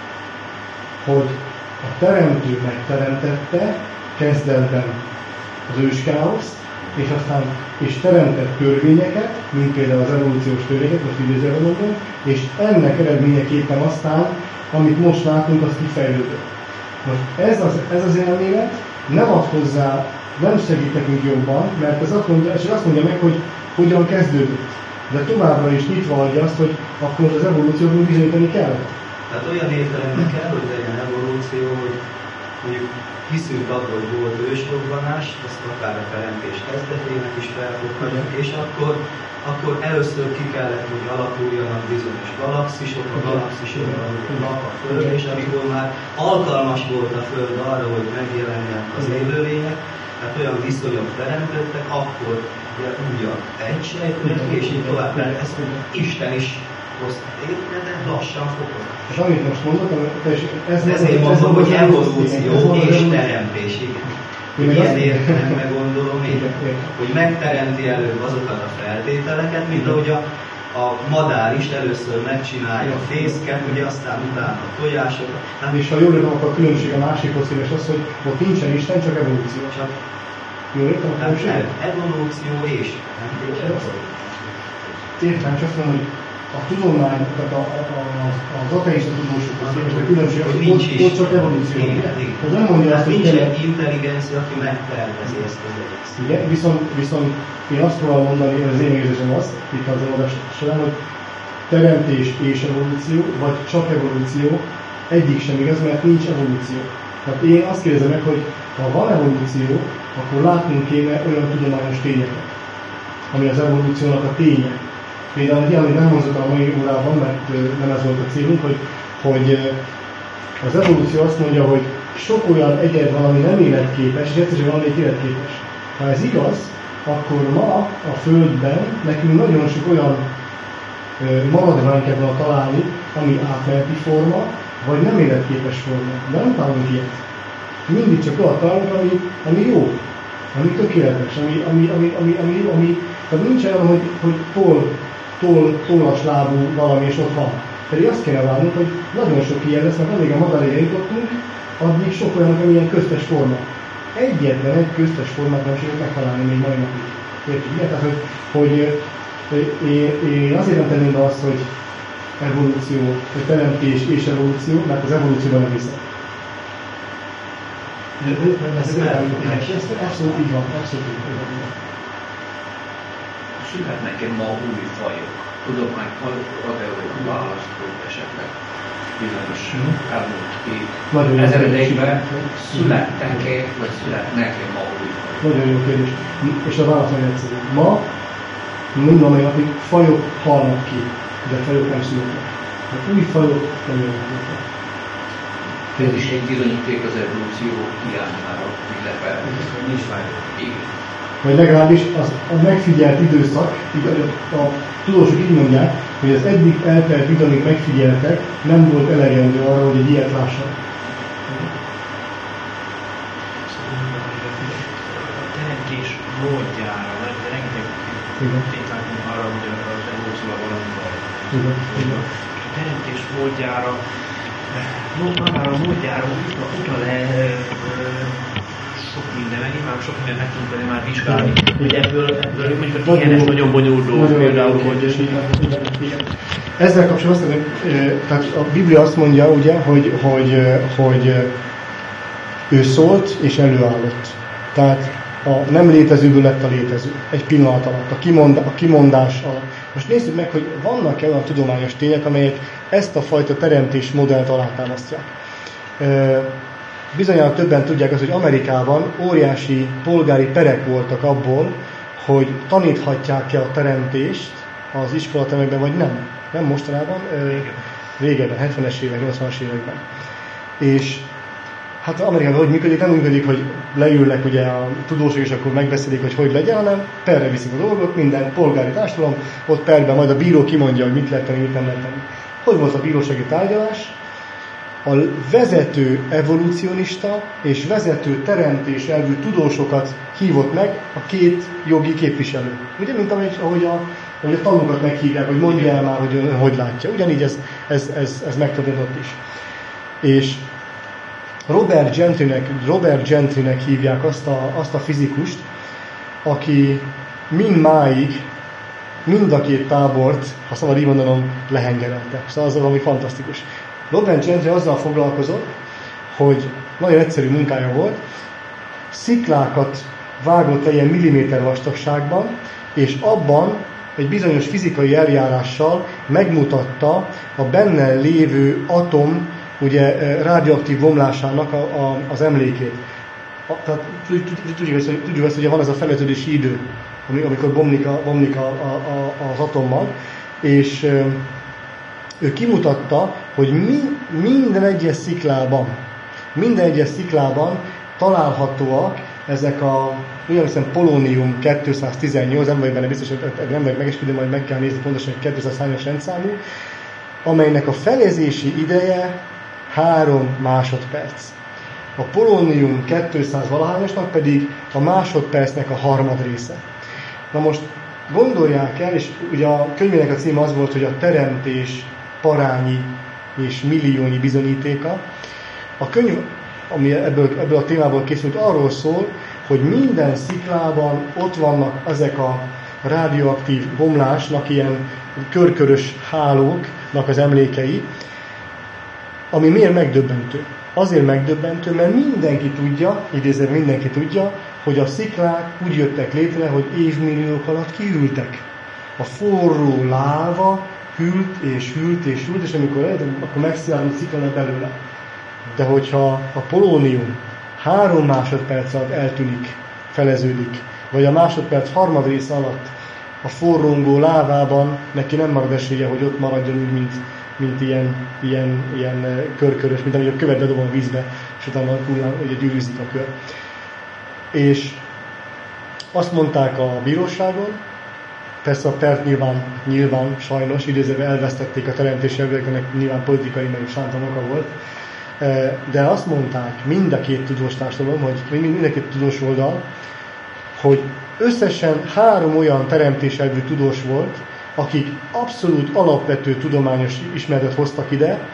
hogy a teremtő megteremtette kezdetben az őskáoszt, és aztán és teremtett törvényeket, mint például az evolúciós törvényeket, most idézőben mondom, és ennek eredményeképpen aztán, amit most látunk, az kifejlődött. Most ez az, ez az elmélet nem ad hozzá, nem segít nekünk jobban, mert ez azt mondja, és azt mondja meg, hogy hogyan kezdődött. De továbbra is nyitva adja azt, hogy akkor most az evolúcióból bizonyítani kell. Tehát olyan értelemben kell, hogy legyen evolúció, hogy mondjuk hiszünk abban, hogy volt ősrobbanás, azt akár a teremtés kezdetének is felfoghatjuk, és akkor, akkor először ki kellett, hogy alakuljanak bizonyos galaxisok, a galaxisok nap a Föld, és amikor már alkalmas volt a Föld arra, hogy megjelenjenek az élőlények, tehát olyan viszonyok teremtettek, akkor ugye újak egysejtőek, és így tovább, mert ezt Isten is hozta létre, de lassan fogod. És amit most mondottam, ez ezért mondom, hogy evolúció és teremtés, igen. Ilyen értelemben gondolom én, hogy megteremti előbb azokat a feltételeket, mint ahogy a, a madár is először megcsinálja a fészket, ugye aztán utána a tojásokat. Hát, és ha jól értem, akkor a különbség a másikhoz képest az, hogy ott nincsen Isten, csak evolúció. Csak jól értem a különbséget? Evolúció és teremtés. Értem, csak mondom, hogy a tudomány, tehát a, a, a, az ateista tudósokhoz képest a különbség, hogy nincs ott, ott csak evolúció. Ez nem mondja azt, hogy nincs egy intelligencia, aki megtervezi ezt az egész. Igen, viszont, viszont én azt próbálom mondani, hogy az én érzésem az, itt az előadás során, hogy teremtés és evolúció, vagy csak evolúció, egyik sem igaz, mert nincs evolúció. Tehát én azt kérdezem meg, hogy ha van evolúció, akkor látnunk kéne olyan tudományos tényeket, ami az evolúciónak a ténye. Például egy ilyen, amit nem mondottam a mai órában, mert nem ez volt a célunk, hogy, hogy az evolúció azt mondja, hogy sok olyan egyed van, ami nem életképes, és egyszerűen valamelyik életképes. Ha ez igaz, akkor ma a Földben nekünk nagyon sok olyan maradványt kell volna találni, ami átmeneti forma, vagy nem életképes forma. De nem találunk ilyet. Mindig csak olyan találunk, ami, ami jó, ami tökéletes, ami, ami, ami, ami, ami jó, ami, tehát nincs olyan, hogy, hogy toll, toll, tollas lábú valami, és ott van. Pedig azt kéne várnunk, hogy nagyon sok ilyen lesz, mert elég a madarig jutottunk, addig sok olyan, ami ilyen köztes forma. Egyetlen egy köztes formát nem sikerült megtalálni még mai napig. Értjük? Igen? Tehát, hogy, hogy én, én azért nem tenném be azt, hogy evolúció, vagy teremtés és evolúció, mert az evolúcióban nem hiszek. Ez abszolút így van, abszolút így van. Születnek-e ma új fajok? Tudok már ad-e olyan választ, hogy esetleg bizonyos elmúlt két ezer években születtek-e, vagy születnek-e ma új fajok? Nagyon jó kérdés. És a válasz nagyon egyszerű. Ma, mind mai napig fajok halnak ki, de fajok nem születnek. Hát új fajok nem jönnek ki. Ez is egy bizonyíték az evolúció hiányára, illetve nincs már igen. Vagy legalábbis az, a megfigyelt időszak, így a, a tudósok így mondják, hogy az eddig eltelt idő, amit megfigyeltek, nem volt elegendő arra, hogy egy ilyet lássanak. A teremtés módjára, mert rengeteg tényt látunk arra, hogy az evolúcióval valami baj. A teremtés módjára, arra a módjára utal-e sok minden, nyilván sok mindent meg tudunk venni már vizsgálni, hogy ebből, ebből mondjuk a dé en es nagyon bonyolult dolog például, hogy... Ezzel kapcsolatban azt tehát a Biblia azt mondja, ugye, hogy, hogy, hogy ő szólt és előállott. Tehát a nem létezőből lett a létező. Egy pillanat alatt, a, kimondá, a kimondás alatt. Most nézzük meg, hogy vannak-e olyan tudományos tények, amelyek ezt a fajta teremtés modellt alátámasztják. Bizonyára többen tudják azt, hogy Amerikában óriási polgári perek voltak abból, hogy taníthatják-e a teremtést az iskolatermekben, vagy nem. Nem mostanában, régebben, hetvenes évek, nyolcvanas években. És hát Amerikában hogy működik? Nem működik, hogy leülnek ugye a tudósok, és akkor megbeszélik, hogy hogy legyen, hanem perre viszik a dolgot, minden polgári társadalom, ott perben majd a bíró kimondja, hogy mit lehet tenni, mit nem lehet tenni. Hogy volt a bírósági tárgyalás? A vezető evolúcionista és vezető teremtés elvű tudósokat hívott meg a két jogi képviselő. Ugye, mint ahogy a, ahogy a tanúkat meghívják, hogy mondja el már, hogy hogy látja. Ugyanígy ez, ez, ez, ez megtörtént is. És Robert Gentrynek, Robert Gentrynek hívják azt a, azt a fizikust, aki mindmáig mind a két tábort, ha szabad így mondanom, lehengerelte. Szóval az valami fantasztikus. Robert Gentry azzal foglalkozott, hogy nagyon egyszerű munkája volt, sziklákat vágott le ilyen milliméter vastagságban, és abban egy bizonyos fizikai eljárással megmutatta a benne lévő atom ugye, radioaktív bomlásának a, a, az emlékét. A, tehát tudjuk ezt, hogy, tudjuk ezt, hogy van ez a feleződési idő, amikor bomlik, a, bomlik a, a, a, az atommal, és ő kimutatta, hogy mi, minden egyes sziklában, minden egyes sziklában találhatóak ezek a, úgy hiszem, polónium kétszáztizennyolc, nem vagyok benne biztos, hogy nem vagyok megesküdni, majd meg kell nézni pontosan, hogy kétszázhányas rendszámú, amelynek a felezési ideje három másodperc. A polónium kétszáz valahányasnak pedig a másodpercnek a harmad része. Na most gondolják el, és ugye a könyvének a címe az volt, hogy a teremtés parányi és milliónyi bizonyítéka. A könyv, ami ebből, ebből a témából készült, arról szól, hogy minden sziklában ott vannak ezek a radioaktív bomlásnak ilyen körkörös hálóknak az emlékei, ami miért megdöbbentő? Azért megdöbbentő, mert mindenki tudja, idézően mindenki tudja, hogy a sziklák úgy jöttek létre, hogy évmilliók alatt kihűltek. A forró láva hűlt és hűlt és hűlt, és amikor eljött, akkor megszilárult szikla lett belőle. De hogyha a polónium három másodperc alatt eltűnik, feleződik, vagy a másodperc harmad rész alatt a forrongó lávában neki nem marad esélye, hogy ott maradjon úgy, mint, mint ilyen, ilyen, ilyen körkörös, mint amíg a követ bedobom a vízbe, és utána ugye gyűrűzik a kör. És azt mondták a bíróságon, persze a pert nyilván, nyilván sajnos, idézőben elvesztették a teremtési elveknek, nyilván politikai, meg sántan oka volt, de azt mondták mind a két tudós társadalom, hogy mind a két tudós oldal, hogy összesen három olyan teremtéselvű tudós volt, akik abszolút alapvető tudományos ismeretet hoztak ide,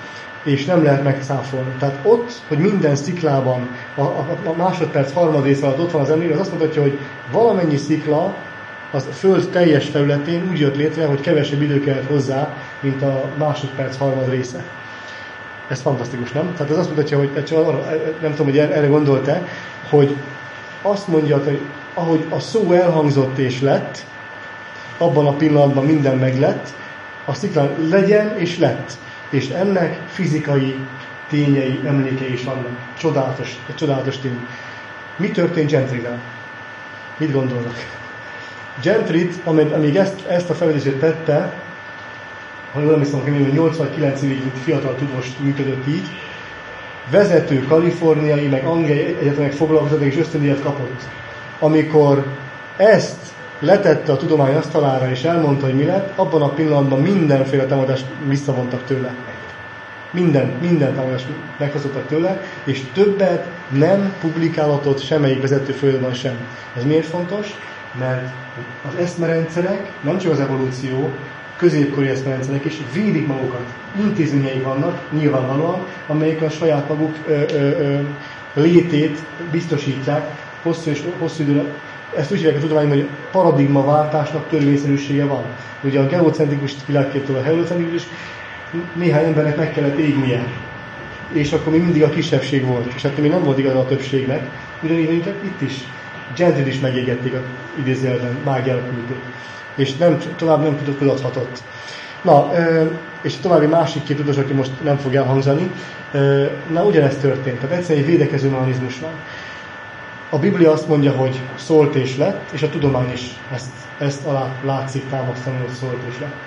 és nem lehet megszáfolni. Tehát ott, hogy minden sziklában a, a, a másodperc harmadrész alatt ott van az emlék, az azt mutatja, hogy valamennyi szikla az a Föld teljes felületén úgy jött létre, hogy kevesebb idő kellett hozzá, mint a másodperc harmad része. Ez fantasztikus, nem? Tehát ez azt mutatja, hogy nem tudom, hogy erre gondolt-e, hogy azt mondja, hogy ahogy a szó elhangzott és lett, abban a pillanatban minden meglett, a sziklán legyen és lett. És ennek fizikai tényei, emlékei is vannak. Csodálatos, egy csodálatos tény. Mi történt Gentry-vel? Mit gondolnak? Gentryt, amíg ezt, ezt a felvetését tette, ha jól emlékszem, hogy nyolc vagy kilenc évig fiatal tudós működött így, vezető kaliforniai, meg angliai egyetemek foglalkozott, és ösztöndíjat kapott. Amikor ezt letette a tudomány asztalára, és elmondta, hogy mi lett, abban a pillanatban mindenféle támadást visszavontak tőle. Minden, minden támadást meghozottak tőle, és többet nem publikálatot semmelyik vezető folyóban sem. Ez miért fontos? Mert az eszmerendszerek, nem csak az evolúció, középkori eszmerendszerek is védik magukat. Intézményeik vannak, nyilvánvalóan, amelyek a saját maguk ö, ö, ö, létét biztosítják hosszú és hosszú időre. Ezt úgy hívják a tudományban, hogy paradigmaváltásnak törvényszerűsége van. Ugye a geocentrikus világképtől a heliocentrikus, néhány embernek meg kellett égnie. És akkor még mindig a kisebbség volt. És hát még nem volt igaz a többségnek. Ugyanígy itt is. Gentryt is megégették a idézőjelben, mágiára küldték. És nem, tovább nem kutathatott. Na, és további másik két tudós, aki most nem fog elhangzani, na ugyanezt történt. Tehát egyszerűen egy védekező mechanizmus van. A Biblia azt mondja, hogy szólt és lett, és a tudomány is ezt, ezt alá látszik támasztani, hogy szólt és lett.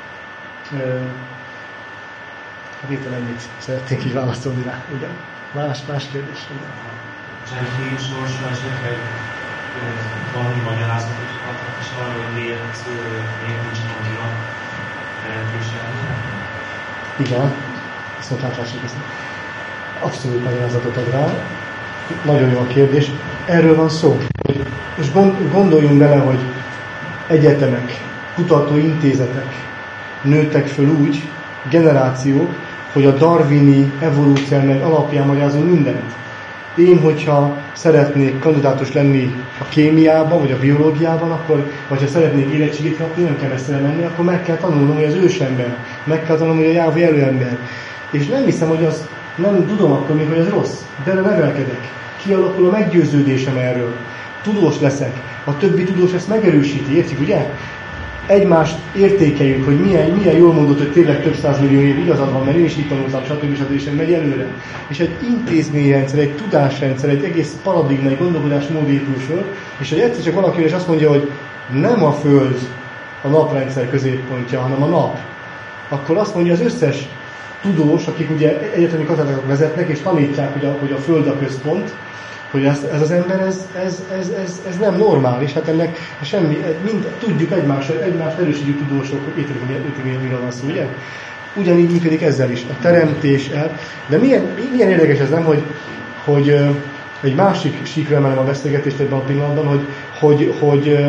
Hát itt ennyit szeretnék így válaszolni rá. Igen. Más, más kérdés. Gentry sorsa esetleg valami magyarázatot adhat is arra, hogy miért, miért nincs annyira teremtéselmére? Igen, viszont látlások ezt. Abszolút magyarázatot ad rá. Nagyon jó a kérdés. Erről van szó. És gondoljunk bele, hogy egyetemek, kutatóintézetek nőttek föl úgy, generációk, hogy a darwini evolúció alapján magyarázunk mindent. Én, hogyha szeretnék kandidátus lenni a kémiában, vagy a biológiában, akkor, vagy ha szeretnék érettségit kapni, nem kell messzire menni, akkor meg kell tanulnom, hogy az ősember, meg kell tanulnom, hogy a Jávé előember. És nem hiszem, hogy az, nem tudom akkor még, hogy ez rossz, de nevelkedek. Kialakul a meggyőződésem erről. Tudós leszek. A többi tudós ezt megerősíti, értjük, ugye? Egymást értékeljük, hogy milyen, milyen jól mondott, hogy tényleg több százmillió év igazad van, mert én is így tanultam, stb. stb. És megy előre. És egy intézményrendszer, egy tudásrendszer, egy egész paradigma, egy gondolkodásmód épül föl, és hogy egyszer csak valaki is azt mondja, hogy nem a Föld a naprendszer középpontja, hanem a nap, akkor azt mondja az összes tudós, akik ugye egyetemi kutatásokat vezetnek, és tanítják, hogy a, hogy a Föld a központ, hogy ez, ez az ember, ez, ez, ez, ez, ez nem normális, hát ennek semmi, mind, tudjuk egymást, egymást erősítjük tudósok, hogy értjük, miről van szó, ugye? Ugyanígy működik ezzel is, a teremtés el. De milyen, milyen érdekes ez, nem, hogy, hogy egy másik síkra emelem a beszélgetést ebben a pillanatban, hogy, hogy, hogy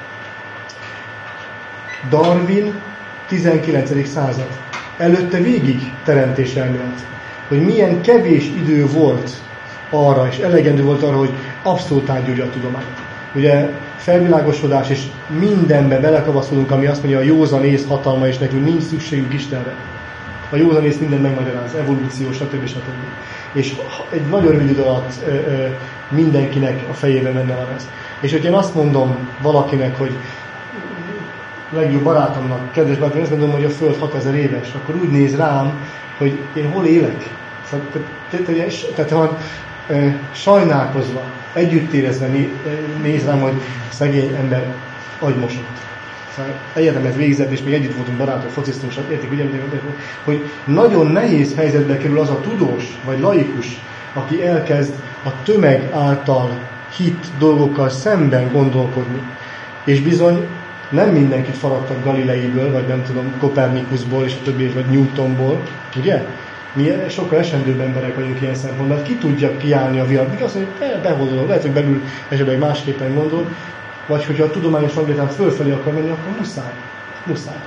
Darwin tizenkilencedik század. Előtte végig teremtés elmélet. Hogy milyen kevés idő volt arra, és elegendő volt arra, hogy abszolút átgyúrja a tudományt. Ugye felvilágosodás, és mindenbe belekapaszkodunk, ami azt mondja, a józanész hatalma, és nekünk nincs szükségünk Istenre. A józanész mindent megmagyaráz, evolúció, stb. stb. És egy nagyon rövid idő alatt ö, ö, mindenkinek a fejében benne van ez. És hogy én azt mondom valakinek, hogy legjobb barátomnak, kedves barátom, azt mondom, hogy a Föld hatezer éves, akkor úgy néz rám, hogy én hol élek. Tehát van sajnálkozva, együtt érezve néz rám, hogy szegény ember agymosott. Szóval egyetemet végzett, és még együtt voltunk barátok, fociztunk, értik, ugye, hogy nagyon nehéz helyzetbe kerül az a tudós, vagy laikus, aki elkezd a tömeg által hit dolgokkal szemben gondolkodni. És bizony nem mindenkit faragtak Galileiből, vagy nem tudom, Kopernikusból, és a többi, vagy Newtonból, ugye? Mi sokkal esendőbb emberek vagyunk ilyen szempontból, mert ki tudja kiállni a világ. Még azt mondja, hogy behozolom, lehet, hogy belül esetleg másképpen gondol, vagy hogyha a tudományos magnétán fölfelé akar menni, akkor muszáj. Muszáj.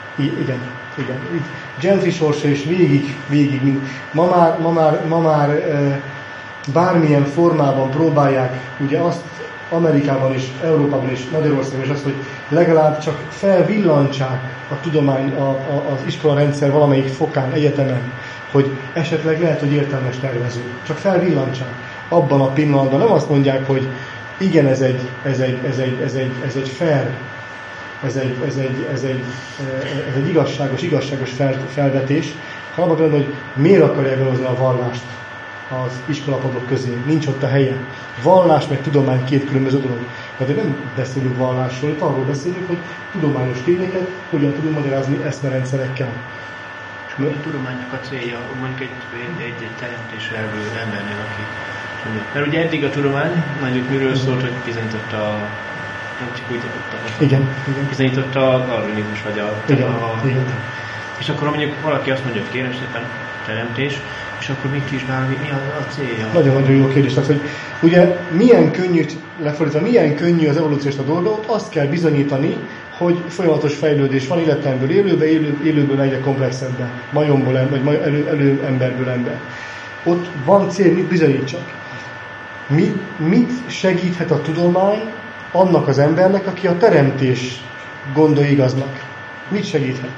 I- igen, igen. Gentry sorsa és végig, végig, mind. Ma már, ma már, ma már e, bármilyen formában próbálják ugye azt Amerikában és Európában és Magyarországon is azt, hogy legalább csak felvillantsák a tudomány, a, a, az iskolarendszer valamelyik fokán, egyetemen, hogy esetleg lehet, hogy értelmes tervező. Csak felvillantsák. Abban a pillanatban nem azt mondják, hogy igen, ez egy, ez egy, ez egy, ez egy, ez egy fair, ez egy, ez egy, ez egy, ez egy igazságos, igazságos fel, felvetés, hanem abban, hogy miért akarják behozni a vallást az iskolapadok közé. Nincs ott a helye. Vallás meg tudomány két különböző dolog. Tehát nem beszélünk vallásról, itt arról beszélünk, hogy tudományos tényeket hogyan tudunk magyarázni eszmerendszerekkel. És mi a tudománynak a célja, mondjuk egy, egy, egy teremtésre elvő embernél, aki mondjuk. Mert ugye eddig a tudomány, mondjuk miről szólt, hogy bizonyította a nem csak úgy a, igen, igen. bizonyította a darwinizmus, vagy a, igen, a, a igen. És akkor mondjuk valaki azt mondja, hogy kérem szépen teremtés, és akkor mit vizsgál, mi a, a célja? Nagyon-nagyon jó kérdés. Tehát, hogy ugye milyen könnyű, lefordítva, milyen könnyű az evolúciós a dolgot, azt kell bizonyítani, hogy folyamatos fejlődés van életemből élőbe, élő, élőből egyre komplexebben, majomból, vagy maj, elő, elő emberből ember. Ott van cél, mit bizonyítsak. Mi, mit segíthet a tudomány annak az embernek, aki a teremtés gondolja igaznak? Mit segíthet?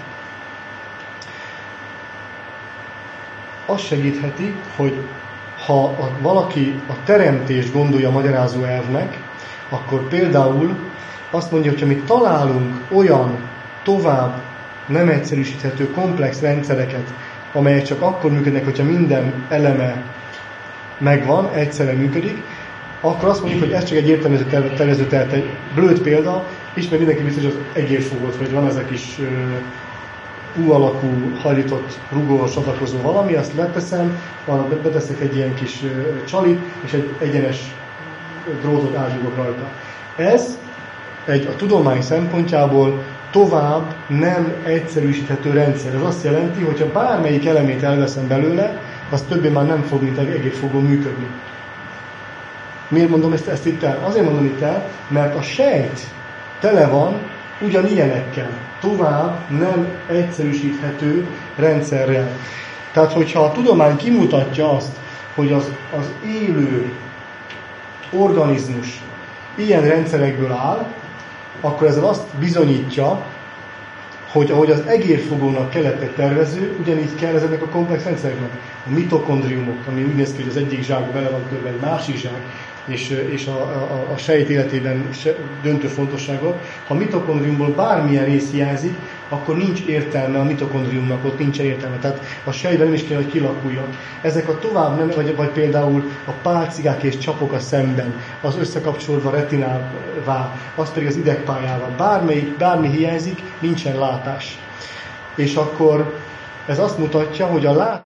Azt segítheti, hogy ha a, valaki a teremtés gondolja magyarázó elvnek, akkor például azt mondja, hogy ha mi találunk olyan tovább nem egyszerűsíthető komplex rendszereket, amelyek csak akkor működnek, hogyha minden eleme megvan, egyszerre működik, akkor azt mondjuk, hogy ez csak egy értelmező tervező tehet. Egy blőtt példa, ismer mindenki biztos az egérfogot, hogy van ez a kis U alakú, hajlított, rugós, adakozó valami, azt leteszem, beteszek egy ilyen kis csalit, és egy egyenes drótot átdugok rajta. Ez egy, a tudomány szempontjából tovább nem egyszerűsíthető rendszer. Ez azt jelenti, hogy ha bármelyik elemét elveszem belőle, az többé már nem fog, mint egy egérfogó működni. Miért mondom ezt, ezt itt el? Azért mondom itt el, mert a sejt tele van ugyanilyenekkel, tovább nem egyszerűsíthető rendszerrel. Tehát, hogyha a tudomány kimutatja azt, hogy az, az élő organizmus ilyen rendszerekből áll, akkor ezzel azt bizonyítja, hogy ahogy az egérfogónak kellett egy tervező, ugyanígy kell ezeknek a komplex rendszereknek. A mitokondriumok, ami úgy néz ki, hogy az egyik zsák bele van körbe egy másik zsák, és, és a, a, a sejt életében döntő fontossága. Ha a mitokondriumból bármilyen rész hiányzik, akkor nincs értelme a mitokondriumnak, ott nincsen értelme. Tehát a sejtben nem is kell, hogy kilakuljon. Ezek a tovább nem, vagy, vagy például a pálcigák és csapok a szemben, az összekapcsolódva retinává, az pedig az idegpályával. Bármelyik, bármi hiányzik, nincsen látás. És akkor ez azt mutatja, hogy a lát